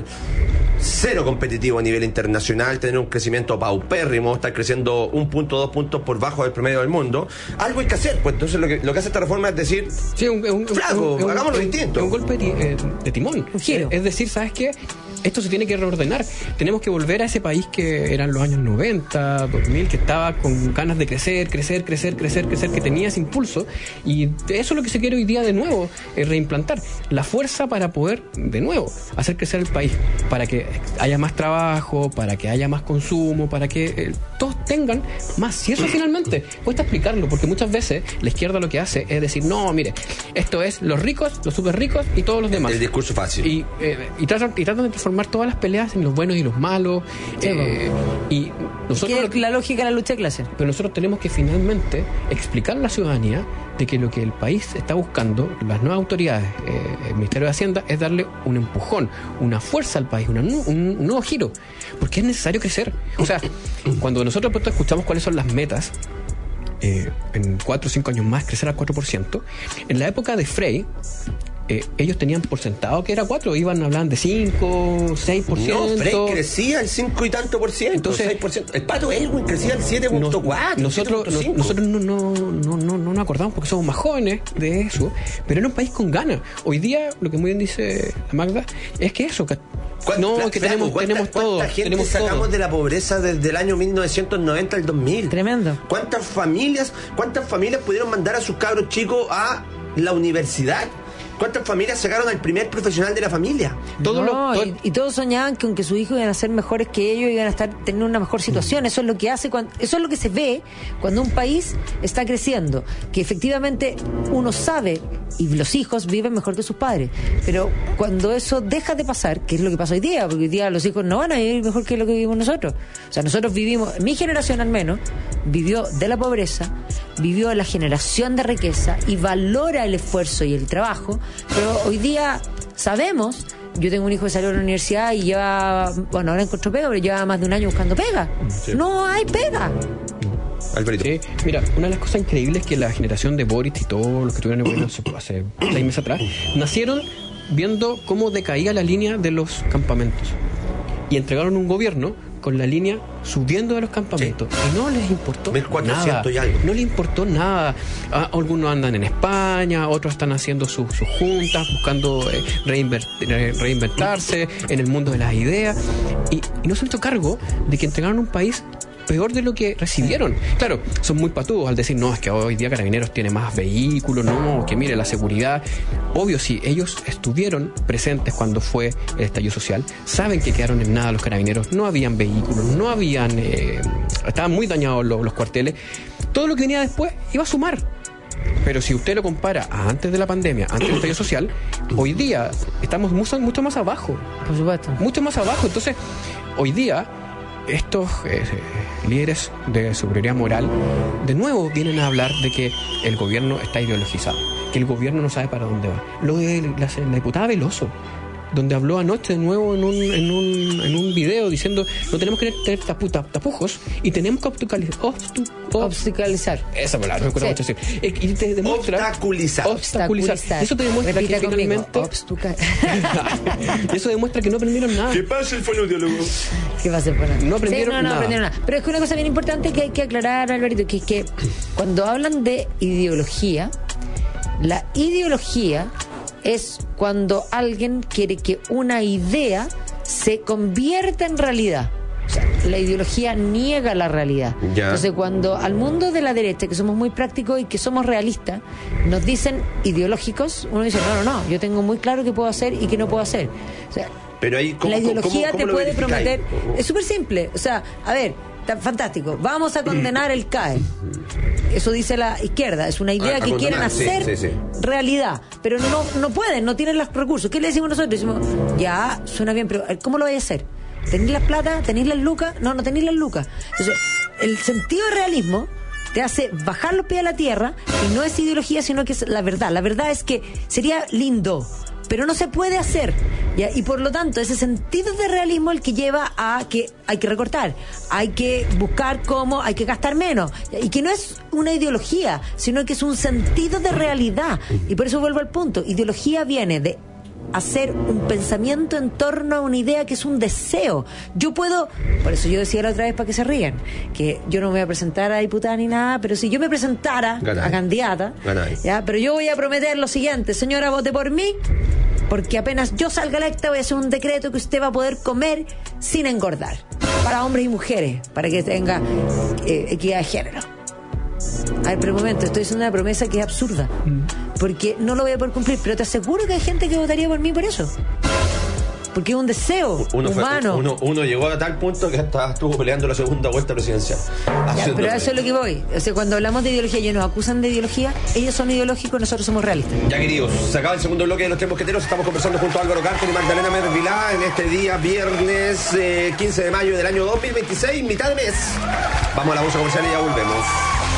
cero competitivo a nivel internacional, tener un crecimiento paupérrimo, estar creciendo un punto, dos puntos por bajo del promedio del mundo. Algo hay que hacer, pues entonces lo que, lo que hace esta reforma es decir, sí, un, un, flaco, un, un, hagámoslo un, distinto. Un golpe de, eh, de timón, un giro. Es, es decir, ¿sabes qué? Esto se tiene que reordenar. Tenemos que volver a ese país que eran los años noventa, dos mil, que estaba con ganas de crecer, crecer, crecer, crecer, crecer, que tenía ese impulso. Y eso es lo que se quiere hoy día de nuevo, eh, reimplantar. La fuerza para poder, de nuevo, hacer crecer el país. Para que haya más trabajo, para que haya más consumo, para que eh, todos tengan más. Si eso finalmente cuesta explicarlo, porque muchas veces la izquierda lo que hace es decir, no, mire, esto es los ricos, los súper ricos y todos los demás. El discurso fácil. Y, eh, y, tratan, y tratan de transformar todas las peleas en los buenos y los malos. Sí, eh, y nosotros lo que, la lógica de la lucha de clase. Pero nosotros tenemos que finalmente explicar a la ciudadanía de que lo que el país está buscando, las nuevas autoridades, eh, el Ministerio de Hacienda, es darle un empujón, una fuerza al país, una, un, un nuevo giro, porque es necesario crecer. O sea, cuando nosotros pues, escuchamos cuáles son las metas, eh, en cuatro o cinco años más crecer al cuatro por ciento, en la época de Frey, Eh, ellos tenían por sentado que era cuatro, iban a hablar de cinco, seis por ciento. No, Frey crecía el cinco y tanto por ciento, entonces, seis por ciento. El Pato Elwin crecía el siete punto cuatro. Nosotros, siete punto cinco. no, nosotros no, no, no, no, no nos acordamos porque somos más jóvenes de eso, pero era un país con ganas. Hoy día, lo que muy bien dice la Magda, es que eso, que no, Fla, que flaco, tenemos, ¿cuánta, tenemos todo. ¿Cuánta gente tenemos sacamos todo. de la pobreza desde el año mil novecientos noventa al dos mil? Tremendo. ¿Cuántas familias, cuántas familias pudieron mandar a sus cabros chicos a la universidad? ¿Cuántas familias sacaron al primer profesional de la familia? Todo no, lo, todo... y, y todos soñaban que aunque sus hijos iban a ser mejores que ellos, iban a estar tener una mejor situación. Mm. Eso es lo que hace, cuando, eso es lo que se ve cuando un país está creciendo, que efectivamente uno sabe y los hijos viven mejor que sus padres. Pero cuando eso deja de pasar, que es lo que pasa hoy día, porque hoy día los hijos no van a vivir mejor que lo que vivimos nosotros. O sea, nosotros vivimos, mi generación al menos, vivió de la pobreza, vivió de la generación de riqueza y valora el esfuerzo y el trabajo. Pero hoy día sabemos, yo tengo un hijo que salió de la universidad y lleva, bueno, ahora encontró pega, pero lleva más de un año buscando pega. Sí. No hay pega. Alvarito. Sí, mira, una de las cosas increíbles es que la generación de Boric y todos los que estuvieron en el gobierno hace seis meses atrás, nacieron viendo cómo decaía la línea de los campamentos. Y entregaron un gobierno con la línea subiendo de los campamentos. Sí. Y no les importó mil cuatrocientos nada. Y algo. No les importó nada. Ah, algunos andan en España, otros están haciendo sus, sus juntas, buscando eh, reinvert, re, reinventarse en el mundo de las ideas. Y, y no se han hecho cargo de que entregaron un país peor de lo que recibieron. Claro, son muy patudos al decir, no, es que hoy día Carabineros tiene más vehículos, no, que mire la seguridad. Obvio, si ellos estuvieron presentes cuando fue el estallido social, saben que quedaron en nada los Carabineros, no habían vehículos, no habían, eh, estaban muy dañados los, los cuarteles. Todo lo que venía después iba a sumar. Pero si usted lo compara a antes de la pandemia, antes del estallido social, hoy día estamos mucho, mucho más abajo. Por supuesto. Mucho más abajo. Entonces, hoy día estos eh, líderes de superioridad moral de nuevo vienen a hablar de que el gobierno está ideologizado, que el gobierno no sabe para dónde va. Lo de la, la diputada Veloso, donde habló anoche de nuevo en un en un, en un video diciendo no tenemos que tener tapu, tapujos y tenemos que obstaculizar. Obstu, obstaculizar. Esa palabra, no me acuerdo sí. mucho decir. Y te demuestra. Obstaculizar. Obstaculizar. Eso te demuestra Repita que finalmente. Eso demuestra que no aprendieron nada. ¿Qué pasa el fonoaudiólogo? ¿Qué pasa el fonoaudiólogo? No aprendieron sí, no, no nada. aprendieron nada. Pero es que una cosa bien importante que hay que aclarar, Alvarito, que es que cuando hablan de ideología, la ideología es cuando alguien quiere que una idea se convierta en realidad. O sea, la ideología niega la realidad. Ya. Entonces, cuando al mundo de la derecha, que somos muy prácticos y que somos realistas, nos dicen ideológicos, uno dice, no, no, no, yo tengo muy claro qué puedo hacer y qué no puedo hacer. O sea, pero ahí, ¿cómo, la ideología cómo, cómo te puede prometer... ¿Cómo? Es súper simple. O sea, a ver, está fantástico. Vamos a condenar el C A E. Eso dice la izquierda. Es una idea ah, que quieren hacer sí, sí, sí. realidad. Pero no, no pueden, no tienen los recursos. ¿Qué le decimos nosotros? Decimos, ya, suena bien, pero ¿cómo lo vais a hacer? ¿Tenéis las plata? ¿Tenéis las lucas? No, no tenéis las lucas. Entonces, el sentido de realismo te hace bajar los pies a la tierra y no es ideología, sino que es la verdad. La verdad es que sería lindo, pero no se puede hacer, ¿ya? Y por lo tanto ese sentido de realismo el que lleva a que hay que recortar, hay que buscar cómo, hay que gastar menos, ¿ya? Y que no es una ideología, sino que es un sentido de realidad. Y por eso vuelvo al punto, ideología viene de hacer un pensamiento en torno a una idea que es un deseo. Yo puedo, por eso yo decía la otra vez para que se rían, que yo no me voy a presentar a diputada ni nada, pero si yo me presentara Ganáis. a candidata, Ganáis. ya, pero yo voy a prometer lo siguiente, señora, vote por mí, porque apenas yo salga electa voy a hacer un decreto que usted va a poder comer sin engordar, para hombres y mujeres, para que tenga eh, equidad de género. A ver, pero un momento, estoy haciendo una promesa que es absurda, porque no lo voy a poder cumplir, pero te aseguro que hay gente que votaría por mí por eso, porque es un deseo uno humano. Fue, uno, uno llegó a tal punto que hasta estuvo peleando la segunda vuelta presidencial. Ya, pero a eso es lo que voy. O sea, cuando hablamos de ideología, ellos nos acusan de ideología, ellos son ideológicos, nosotros somos realistas. Ya, queridos, se acaba el segundo bloque de Los Tres Mosqueteros. Estamos conversando junto a Álvaro Carter y Magdalena Mervilá en este día, viernes eh, quince de mayo del año dos mil veintiséis, mitad de mes. Vamos a la pausa comercial y ya volvemos.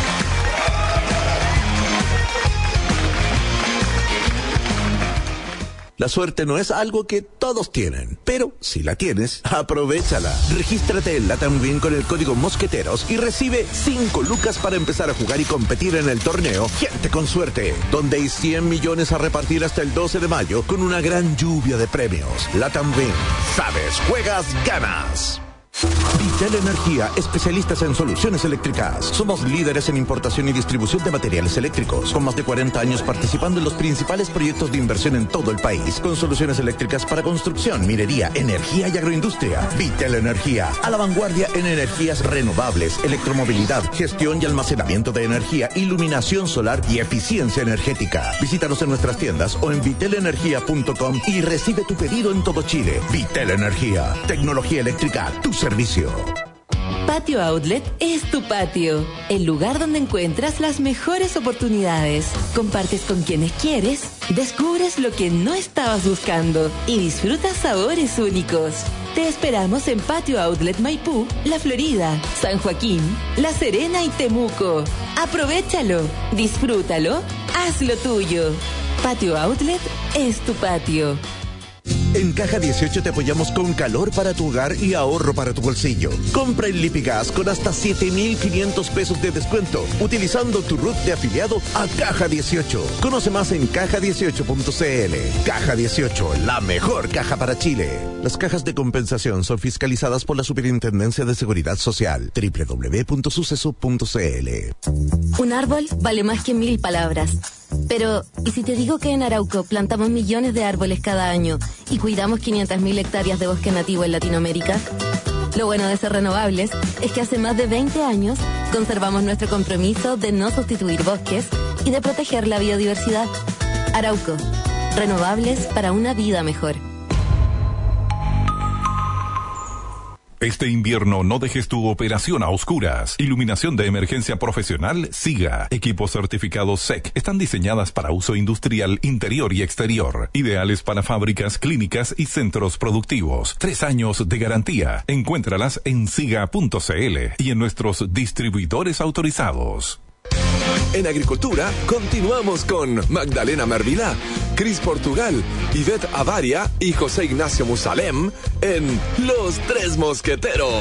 La suerte no es algo que todos tienen, pero si la tienes, aprovéchala. Regístrate en Latam Win con el código Mosqueteros y recibe cinco lucas para empezar a jugar y competir en el torneo Gente con Suerte, donde hay cien millones a repartir hasta el doce de mayo con una gran lluvia de premios. Latam Win. Sabes, juegas, ganas. Vitel Energía, especialistas en soluciones eléctricas. Somos líderes en importación y distribución de materiales eléctricos, con más de cuarenta años participando en los principales proyectos de inversión en todo el país, con soluciones eléctricas para construcción, minería, energía y agroindustria. Vitel Energía, a la vanguardia en energías renovables, electromovilidad, gestión y almacenamiento de energía, iluminación solar y eficiencia energética. Visítanos en nuestras tiendas o en vitel energía punto com y recibe tu pedido en todo Chile. Vitel Energía, tecnología eléctrica, tu servicio. Patio Outlet es tu patio, el lugar donde encuentras las mejores oportunidades. Compartes con quienes quieres, descubres lo que no estabas buscando y disfrutas sabores únicos. Te esperamos en Patio Outlet Maipú, La Florida, San Joaquín, La Serena y Temuco. Aprovéchalo, disfrútalo, hazlo tuyo. Patio Outlet es tu patio. En Caja dieciocho te apoyamos con calor para tu hogar y ahorro para tu bolsillo. Compra en Lipigas con hasta siete mil quinientos pesos de descuento, utilizando tu R U T de afiliado a Caja dieciocho. Conoce más en caja dieciocho punto c l. Caja dieciocho, la mejor caja para Chile. Las cajas de compensación son fiscalizadas por la Superintendencia de Seguridad Social. doble u doble u doble u punto suceso punto c l. Un árbol vale más que mil palabras. Pero, ¿y si te digo que en Arauco plantamos millones de árboles cada año y cuidamos quinientas mil hectáreas de bosque nativo en Latinoamérica? Lo bueno de ser renovables es que hace más de veinte años conservamos nuestro compromiso de no sustituir bosques y de proteger la biodiversidad. Arauco, renovables para una vida mejor. Este invierno no dejes tu operación a oscuras. Iluminación de emergencia profesional SIGA. Equipos certificados S E C. Están diseñadas para uso industrial interior y exterior. Ideales para fábricas, clínicas y centros productivos. Tres años de garantía. Encuéntralas en siga punto c l y en nuestros distribuidores autorizados. En Agricultura continuamos con Magdalena Mervilá, Cris Portugal, Ivette Avaria y José Ignacio Musalem en Los Tres Mosqueteros.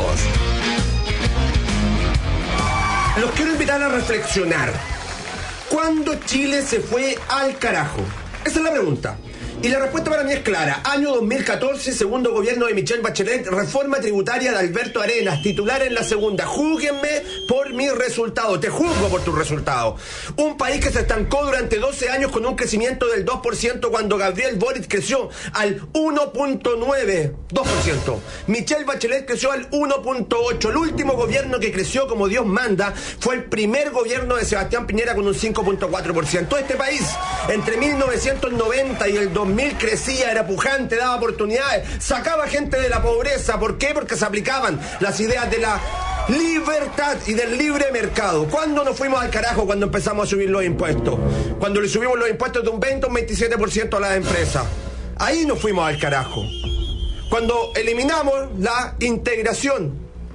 Los quiero invitar a reflexionar. ¿Cuándo Chile se fue al carajo? Esa es la pregunta. Y la respuesta para mí es clara. Año dos mil catorce, segundo gobierno de Michelle Bachelet, reforma tributaria de Alberto Arenas, titular en la segunda. Júguenme por mis resultados. Te juzgo por tus resultados. Un país que se estancó durante doce años con un crecimiento del dos por ciento cuando Gabriel Boric creció al uno punto nueve, dos por ciento. Michelle Bachelet creció al uno punto ocho. El último gobierno que creció como Dios manda fue el primer gobierno de Sebastián Piñera con un cinco punto cuatro por ciento. Este país, entre mil novecientos noventa y el dos mil crecía, era pujante, daba oportunidades, sacaba gente de la pobreza. ¿Por qué? Porque se aplicaban las ideas de la libertad y del libre mercado. ¿Cuándo nos fuimos al carajo? Cuando empezamos a subir los impuestos. Cuando le subimos los impuestos de un veinte a un veintisiete por ciento a las empresas. Ahí nos fuimos al carajo. Cuando eliminamos la integración.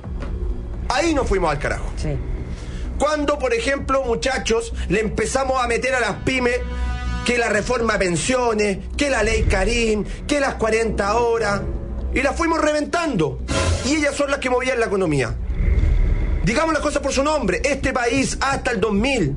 Ahí nos fuimos al carajo. Sí. Cuando, por ejemplo, muchachos, le empezamos a meter a las pymes que la reforma de pensiones, que la ley Karim, que las cuarenta horas, y las fuimos reventando. Y ellas son las que movían la economía. Digamos las cosas por su nombre. Este país hasta el dos mil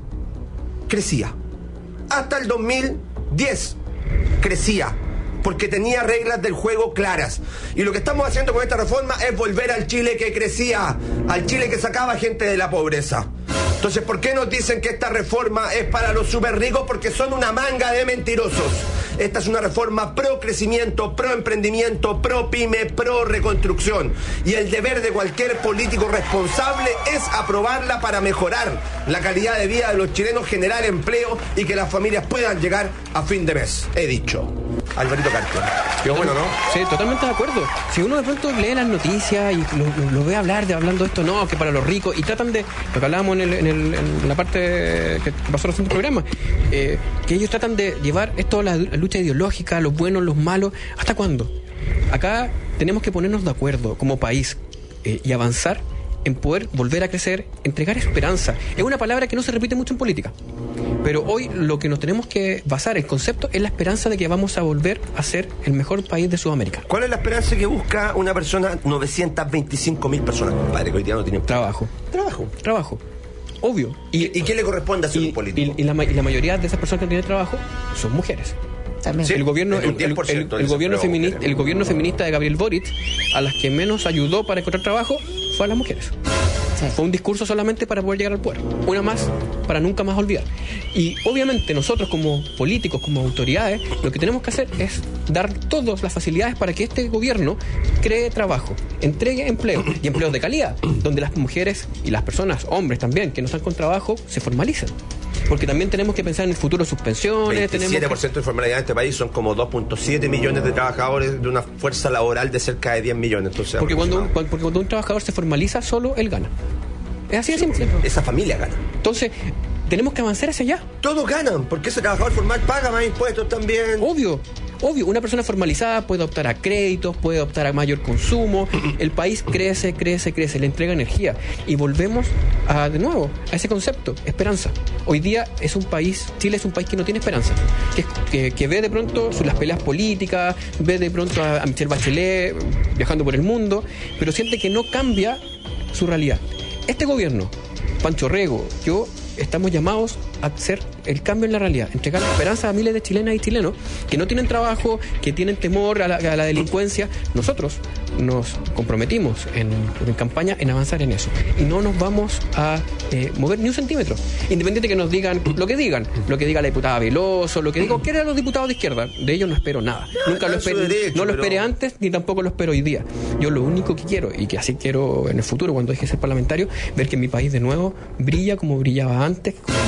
crecía. Hasta el dos mil diez crecía. Porque tenía reglas del juego claras. Y lo que estamos haciendo con esta reforma es volver al Chile que crecía, al Chile que sacaba gente de la pobreza. Entonces, ¿por qué nos dicen que esta reforma es para los súper ricos? Porque son una manga de mentirosos. Esta es una reforma pro crecimiento, pro emprendimiento, pro pyme, pro reconstrucción. Y el deber de cualquier político responsable es aprobarla para mejorar la calidad de vida de los chilenos, generar empleo y que las familias puedan llegar a fin de mes. He dicho. Alvarito Carter. Qué bueno, ¿no? Sí, totalmente de acuerdo. Si uno de pronto lee las noticias y lo, lo, lo ve hablar de hablando de esto, no, que para los ricos, y tratan de, lo que hablábamos en, el, en, el, en la parte que pasó en el programa, eh, que ellos tratan de llevar esto a la, la lucha ideológica, los buenos, los malos. ¿Hasta cuándo? Acá tenemos que ponernos de acuerdo como país eh, y avanzar en poder volver a crecer, entregar esperanza. Es una palabra que no se repite mucho en política. Pero hoy lo que nos tenemos que basar, el concepto, es la esperanza de que vamos a volver a ser el mejor país de Sudamérica. ¿Cuál es la esperanza que busca una persona? novecientas veinticinco mil personas, compadre, que hoy día no tienen trabajo. Trabajo. Trabajo. Obvio. ¿Y, ¿Y qué le corresponde hacer y, un político? Y, y, la, y la mayoría de esas personas que tienen trabajo son mujeres. También. Sí, el gobierno, el, el, el, el, gobierno feminista, el gobierno feminista de Gabriel Boric, a las que menos ayudó para encontrar trabajo, fue a las mujeres. Sí. Fue un discurso solamente para poder llegar al poder. Una más para nunca más olvidar. Y obviamente nosotros como políticos, como autoridades, lo que tenemos que hacer es dar todas las facilidades para que este gobierno cree trabajo, entregue empleo y empleos de calidad, donde las mujeres y las personas, hombres también, que no están con trabajo, se formalicen. Porque también tenemos que pensar en el futuro de sus pensiones. veintisiete por ciento que... de informalidad en este país son como dos punto siete millones de trabajadores de una fuerza laboral de cerca de diez millones. Entonces, porque, cuando un, porque cuando un trabajador se formaliza, solo él gana. Es así de simple. Esa familia gana. Entonces, tenemos que avanzar hacia allá. Todos ganan, porque ese trabajador formal paga más impuestos también. Obvio. Obvio, una persona formalizada puede optar a créditos, puede optar a mayor consumo. El país crece, crece, crece, le entrega energía. Y volvemos a, de nuevo, a ese concepto, esperanza. Hoy día es un país, Chile es un país que no tiene esperanza, que, que, que ve de pronto las peleas políticas, ve de pronto a, a Michelle Bachelet viajando por el mundo, pero siente que no cambia su realidad. Este gobierno, Pancho Rego, yo... estamos llamados a hacer el cambio en la realidad, entregar la esperanza a miles de chilenas y chilenos que no tienen trabajo, que tienen temor a la, a la delincuencia. Nosotros nos comprometimos en, en campaña en avanzar en eso y no nos vamos a eh, mover ni un centímetro, independiente que nos digan lo que digan, lo que diga la diputada Veloso, lo que diga cualquiera de los diputados de izquierda. De ellos no espero nada, nunca lo esperé, derecho, no lo esperé pero... antes ni tampoco lo espero hoy día. Yo lo único que quiero, y que así quiero en el futuro cuando deje de ser parlamentario, ver que mi país de nuevo brilla como brillaba antes, como el mejor país de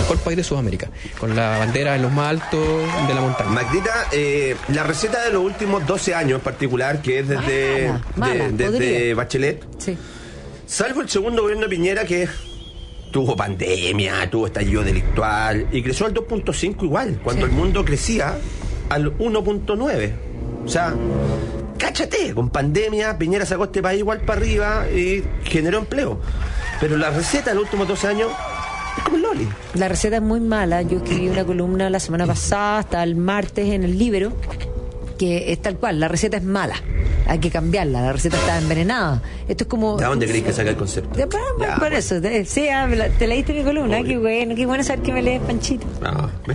Sudamérica, con la bandera en los más altos de la montaña. Magdita, eh, la receta de los últimos doce años en particular, que es desde, mala, mala, de, desde Bachelet, sí. salvo el segundo gobierno de Piñera, que tuvo pandemia, tuvo estallido delictual y creció al dos punto cinco igual, cuando sí. el mundo crecía al uno punto nueve. O sea, cáchate, con pandemia Piñera sacó este país igual para arriba y generó empleo. Pero la receta de los últimos doce años es como el Loli. La receta es muy mala. Yo escribí una columna la semana pasada, hasta el martes en el Líbero, que es tal cual, la receta es mala. Hay que cambiarla, la receta está envenenada. Esto es como... ¿De dónde crees que saca el concepto? De, por, ya, por bueno. eso, de, sí, te leíste mi columna, qué bueno, qué bueno saber que me lees, Panchito. No, me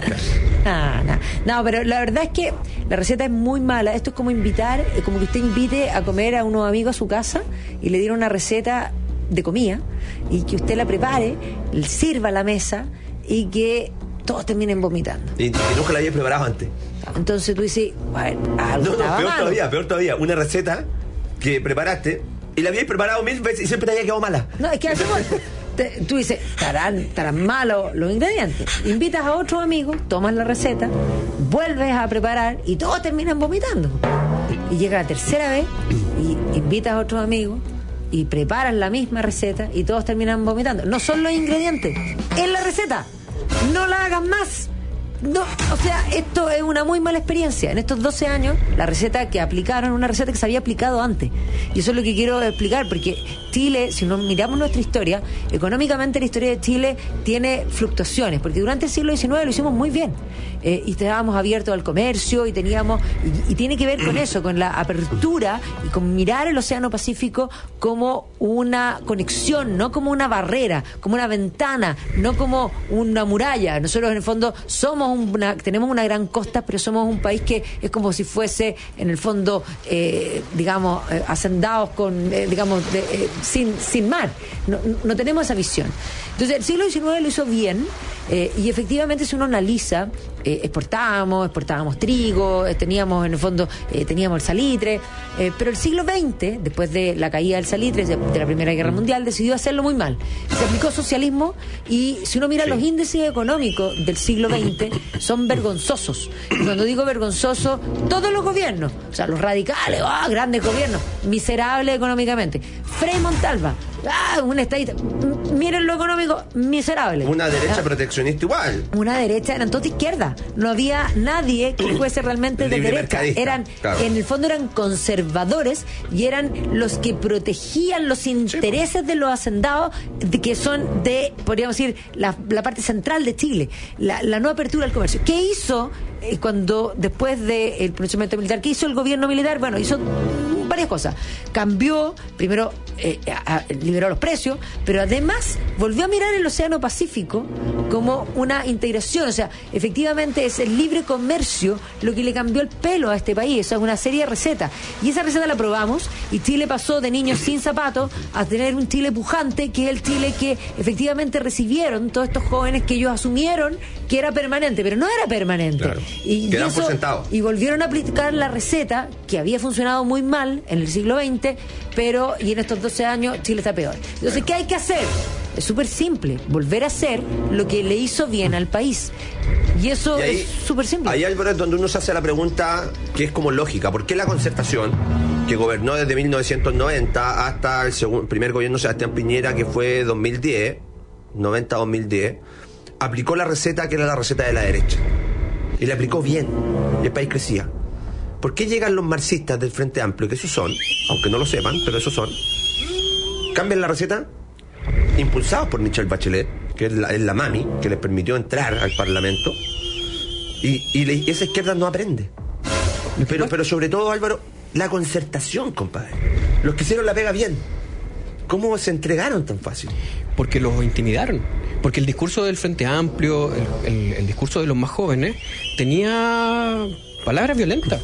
no, no, no, pero la verdad es que la receta es muy mala. Esto es como invitar, como que usted invite a comer a unos amigos a su casa y le dieron una receta de comida y que usted la prepare, sirva a la mesa y que todos terminen vomitando. Y, y nunca la había preparado antes. Entonces tú dices, bueno, algo no, no, peor malo. todavía, peor todavía. Una receta que preparaste y la habías preparado mil veces y siempre te había quedado mala. No, es que así te, tú dices, estarán, estarán malos los ingredientes. Invitas a otros amigos, tomas la receta, vuelves a preparar y todos terminan vomitando. Y llega la tercera vez y invitas a otros amigos y preparas la misma receta y todos terminan vomitando. No son los ingredientes, es la receta. No la hagas más. No, o sea, esto es una muy mala experiencia. En estos doce años, la receta que aplicaron, una receta que se había aplicado antes. Y eso es lo que quiero explicar, porque Chile, si nos miramos nuestra historia, económicamente la historia de Chile tiene fluctuaciones, porque durante el siglo diecinueve lo hicimos muy bien. Eh, y estábamos abiertos al comercio y teníamos, y, y tiene que ver con eso, con la apertura y con mirar el Océano Pacífico como una conexión, no como una barrera, como una ventana, no como una muralla. Nosotros en el fondo somos Una, tenemos una gran costa, pero somos un país que es como si fuese, en el fondo, eh, digamos, eh, hacendados con, eh, digamos, de, eh, sin, sin mar. No, no tenemos esa visión. Entonces, el siglo diecinueve lo hizo bien, eh, y efectivamente, si uno analiza, eh, exportábamos, exportábamos trigo, eh, teníamos, en el fondo, eh, teníamos el salitre, eh, pero el siglo veinte, después de la caída del salitre, de, de la Primera Guerra Mundial, decidió hacerlo muy mal. Se aplicó socialismo, y si uno mira sí. los índices económicos del siglo veinte, son vergonzosos. Y cuando digo vergonzoso, todos los gobiernos, o sea, los radicales, ah, oh, grandes gobiernos, miserables económicamente. Frei Montalva, ah, un estadista, miren lo económico, miserable. Una derecha ah, proteccionista igual. Una derecha, eran todos de izquierda. No había nadie que fuese realmente de derecha. Eran, claro. En el fondo eran conservadores y eran los que protegían los intereses sí. de los hacendados, de, que son de, podríamos decir, la, la parte central de Chile, la, la no apertura al comercio. ¿Qué hizo eh, cuando, después del pronunciamiento militar, qué hizo el gobierno militar? Bueno, hizo varias cosas. Cambió, primero eh, a, a, liberó los precios, pero además volvió a mirar el Océano Pacífico como una integración. O sea, efectivamente es el libre comercio lo que le cambió el pelo a este país. Eso es una serie de recetas. Y esa receta la probamos y Chile pasó de niños sin zapatos a tener un Chile pujante, que es el Chile que efectivamente recibieron todos estos jóvenes que ellos asumieron que era permanente, pero no era permanente. Claro. Y, y, eso, y volvieron a aplicar la receta que había funcionado muy mal en el siglo veinte, pero y en estos doce años Chile está peor. Entonces, bueno, ¿qué hay que hacer? Es súper simple, volver a hacer lo que le hizo bien al país. Y eso y ahí, es súper simple. Ahí, Álvaro, es donde uno se hace la pregunta que es como lógica. ¿Por qué la Concertación, que gobernó desde mil novecientos noventa hasta el segundo, primer gobierno de Sebastián Piñera, que fue dos mil diez, noventa a dos mil diez, aplicó la receta que era la receta de la derecha? Y la aplicó bien, y el país crecía. ¿Por qué llegan los marxistas del Frente Amplio, que esos son, aunque no lo sepan, pero esos son, cambian la receta, impulsados por Michelle Bachelet, que es la, es la mami, que les permitió entrar al Parlamento, y, y le, esa izquierda no aprende? Pero, pero sobre todo, Álvaro, la concertación, compadre. Los que hicieron la pega bien, ¿cómo se entregaron tan fácil? Porque los intimidaron. Porque el discurso del Frente Amplio, el, el, el discurso de los más jóvenes, tenía palabras violentas.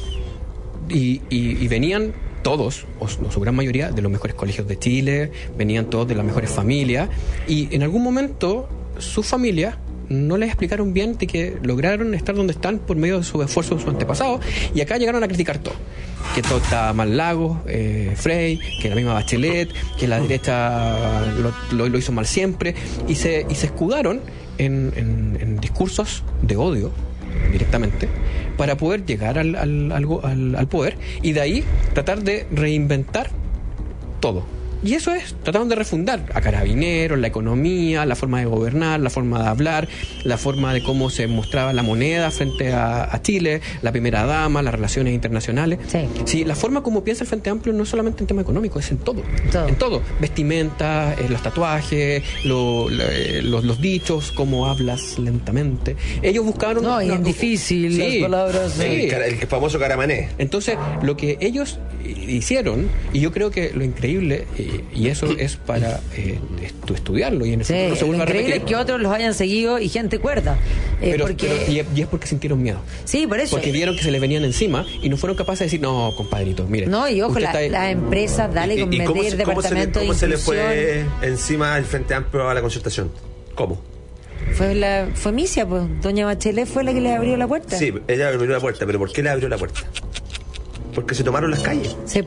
Y, y, y venían todos, o su gran mayoría, de los mejores colegios de Chile, venían todos de las mejores familias, y en algún momento sus familias no les explicaron bien de que lograron estar donde están por medio de su esfuerzo de sus antepasados, y acá llegaron a criticar todo. Que todo estaba mal Lagos, eh, Frei, que la misma Bachelet, que la derecha lo, lo, lo hizo mal siempre, y se, y se escudaron en, en, en discursos de odio directamente para poder llegar al, al, al, al, al poder y de ahí tratar de reinventar todo. Y eso es, trataron de refundar a Carabineros, la economía, la forma de gobernar, la forma de hablar, la forma de cómo se mostraba la moneda frente a, a Chile, la primera dama, las relaciones internacionales. Sí. Sí, la forma como piensa el Frente Amplio no es solamente en tema económico, es en todo. todo. En todo. Vestimenta, eh, los tatuajes, lo, lo, eh, los, los dichos, cómo hablas lentamente. Ellos buscaron... No, y una, es difícil, sí, las palabras... Sí. El, el famoso caramané. Entonces, lo que ellos hicieron, y yo creo que lo increíble, eh, y eso es para eh, estu- estudiarlo, y en el Sí, futuro se lo vuelve a increíble repetir. es que otros los hayan seguido y gente cuerda. Eh, Pero, porque... pero- y, y es porque sintieron miedo. Sí, por eso. Porque vieron que se les venían encima y no fueron capaces de decir, no, compadrito, mire. No, y ojo, usted la- está ahí- las empresas, dale con ¿Y, y cómo, meter se- cómo se le, departamento cómo de se le inclusión. fue encima el Frente Amplio a la concertación? ¿Cómo? Fue la fue Misia, pues. Doña Bachelet fue la que le abrió la puerta. Sí, ella abrió la puerta, pero ¿por qué le abrió la puerta? Porque se tomaron las calles. Sí.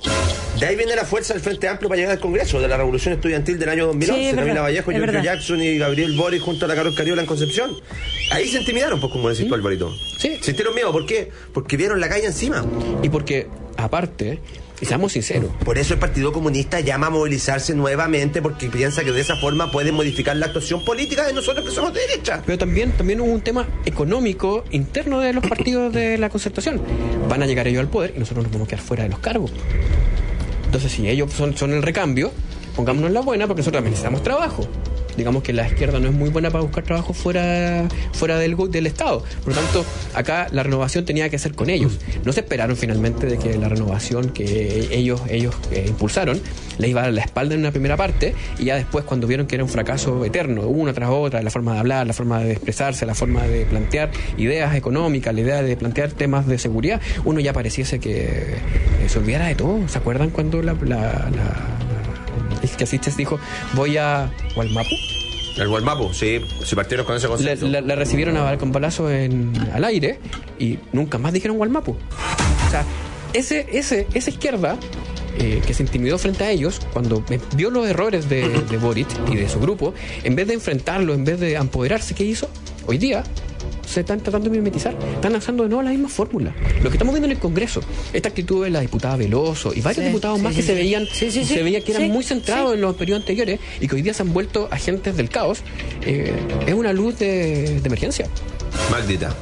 De ahí viene la fuerza del Frente Amplio para llegar al Congreso, de la Revolución Estudiantil del año dos mil once. Sí, es Camila verdad, Vallejo, es Giorgio verdad. Jackson y Gabriel Boric junto a la Carol Cariola en Concepción. Ahí se intimidaron, pues, como decís tú, Alvarito. Sí. Sintieron miedo, ¿por qué? Porque vieron la calle encima. Y porque, aparte, y seamos sinceros, Por eso el Partido Comunista llama a movilizarse nuevamente, porque piensa que de esa forma puede modificar la actuación política de nosotros que somos de derecha. pero también, también hubo un tema económico interno de los partidos de la concertación. Van a llegar ellos al poder y nosotros nos vamos a quedar fuera de los cargos. Entonces, si ellos son, son el recambio, pongámonos la buena, porque nosotros también necesitamos trabajo. Digamos que la izquierda no es muy buena para buscar trabajo fuera, fuera del, del Estado. Por lo tanto, acá la renovación tenía que ser con ellos. No se esperaron finalmente de que la renovación que ellos, ellos eh, impulsaron les iba a dar la espalda en una primera parte, y ya después, cuando vieron que era un fracaso eterno, una tras otra, la forma de hablar, la forma de expresarse, la forma de plantear ideas económicas, la idea de plantear temas de seguridad, uno ya pareciese que eh, se olvidara de todo. ¿Se acuerdan cuando la... la, la el que asistes dijo, voy a Gualmapu? El Gualmapu, sí, se partieron con ese Le, concepto. le- le recibieron a, con balazo en, al aire y nunca más dijeron Gualmapu. O sea, ese, ese, esa izquierda eh, que se intimidó frente a ellos, cuando vio los errores de, de Boric y de su grupo, en vez de enfrentarlo, en vez de empoderarse, ¿qué hizo? Hoy día se están tratando de mimetizar, están lanzando de nuevo la misma fórmula. Lo que estamos viendo en el Congreso, esta actitud de la diputada Veloso y varios Sí, diputados sí, más sí, que se sí. veían, Sí, sí, sí. se veía que eran Sí, muy centrados sí. en los periodos anteriores y que hoy día se han vuelto agentes del caos, eh, es una luz de, de emergencia. Maldita.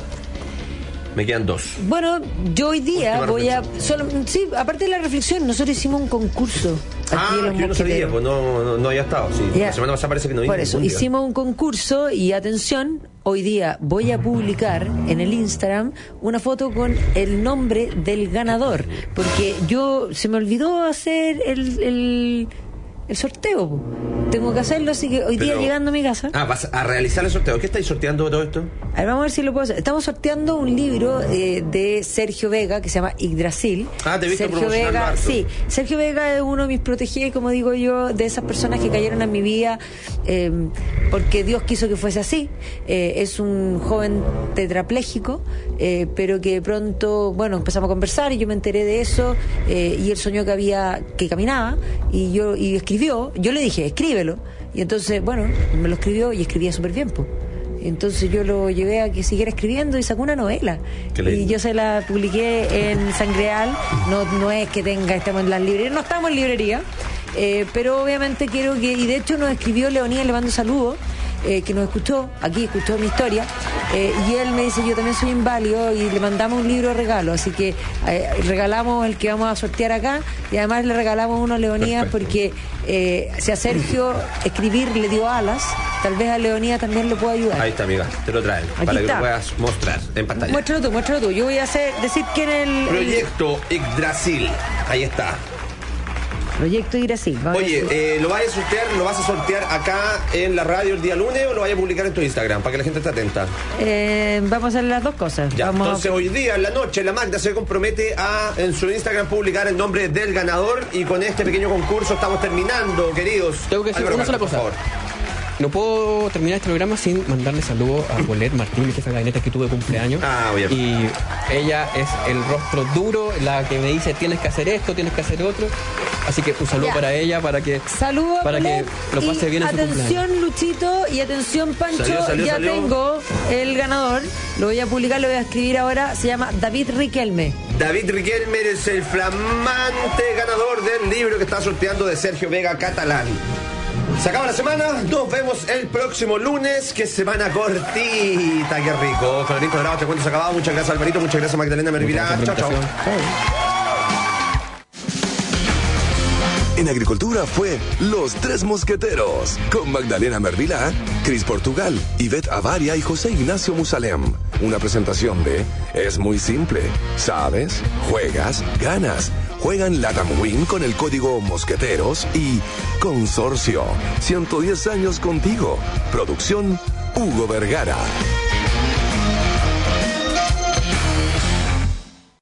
Me quedan dos. Bueno, yo hoy día Última voy a... Solo, sí, aparte de la reflexión, nosotros hicimos un concurso aquí Ah, en Los yo no sabía, Mosqueteros. pues no, no, no había estado. Sí. Ya. La semana pasada parece que no vino Por eso, ningún día. hicimos un concurso y atención, hoy día voy a publicar en el Instagram una foto con el nombre del ganador, porque yo se me olvidó hacer el, el, el sorteo. po. Tengo que hacerlo, así que hoy día Pero- llegando a mi casa. Ah, vas a realizar el sorteo. ¿Qué estáis sorteando todo esto? A ver, vamos a ver si lo puedo hacer. Estamos sorteando un libro eh, de Sergio Vega que se llama Yggdrasil. Ah, te he visto Sergio promocionarlo Vega, harto. sí. Sergio Vega es uno de mis protegidos, como digo yo, de esas personas que cayeron en mi vida eh, porque Dios quiso que fuese así. Eh, es un joven tetrapléjico, eh, pero que de pronto, bueno, empezamos a conversar y yo me enteré de eso eh, y él soñó que había que caminaba y yo y escribió. Yo le dije, escríbelo. Y entonces, bueno, me lo escribió y escribía súper bien, pues. Entonces yo lo llevé a que siguiera escribiendo y sacó una novela. Qué lindo. Y yo se la publiqué en Sangreal. No, no es que tenga, estamos en las librerías, no estamos en librería. Eh, pero obviamente quiero que, y de hecho nos escribió Leonía, le mando saludos, eh, que nos escuchó, aquí escuchó mi historia, eh, y él me dice, yo también soy inválido, y le mandamos un libro de regalo, así que eh, regalamos el que vamos a sortear acá, y además le regalamos uno a Leonía porque eh, si a Sergio escribir le dio alas, tal vez a Leonía también lo pueda ayudar. Ahí está, amiga. Te lo traen. Aquí para que está. lo puedas mostrar en pantalla. Muéstralo tú, muéstralo tú. Yo voy a hacer, decir quién es el, el Proyecto Yggdrasil. Ahí está. proyecto Yggdrasil. Vamos a Oye, decir. eh, ¿lo vas a sortear, lo vas a sortear acá en la radio el día lunes o lo vas a publicar en tu Instagram para que la gente esté atenta? Eh, vamos a hacer las dos cosas. Ya, vamos entonces hoy día, en la noche, la Magda se compromete a en su Instagram publicar el nombre del ganador y con este pequeño concurso estamos terminando, queridos. Tengo que decir Álvaro una sola Marcos, cosa. por favor. No puedo terminar este programa sin mandarle saludos a Polet Martínez, jefa de gabinete que tuve de cumpleaños. Ah, oye. Y ella es el rostro duro, la que me dice tienes que hacer esto, tienes que hacer otro. Así que un saludo Ya. para ella, para que, Saludos para que lo pase y bien en su cumpleaños. atención Luchito y atención Pancho, Salió, salió, ya salió. tengo el ganador, lo voy a publicar, lo voy a escribir ahora, se llama David Riquelme. David Riquelme es el flamante ganador del libro que está sorteando de Sergio Vega Catalán. Se acaba la semana, nos vemos el próximo lunes. Qué semana cortita, qué rico. Florín Cuadrado, te cuento, se ha acabado. Muchas gracias, Alvarito. Muchas gracias, Magdalena Mervilá. Chao, chao. En Agricultura fue Los Tres Mosqueteros, con Magdalena Mervilá, Cris Portugal, Ivette Avaria y José Ignacio Musalem. Una presentación de Es muy simple. ¿Sabes? Juegas, ganas. Juegan Latam Win con el código Mosqueteros y Consorcio. ciento diez años contigo. Producción Hugo Vergara.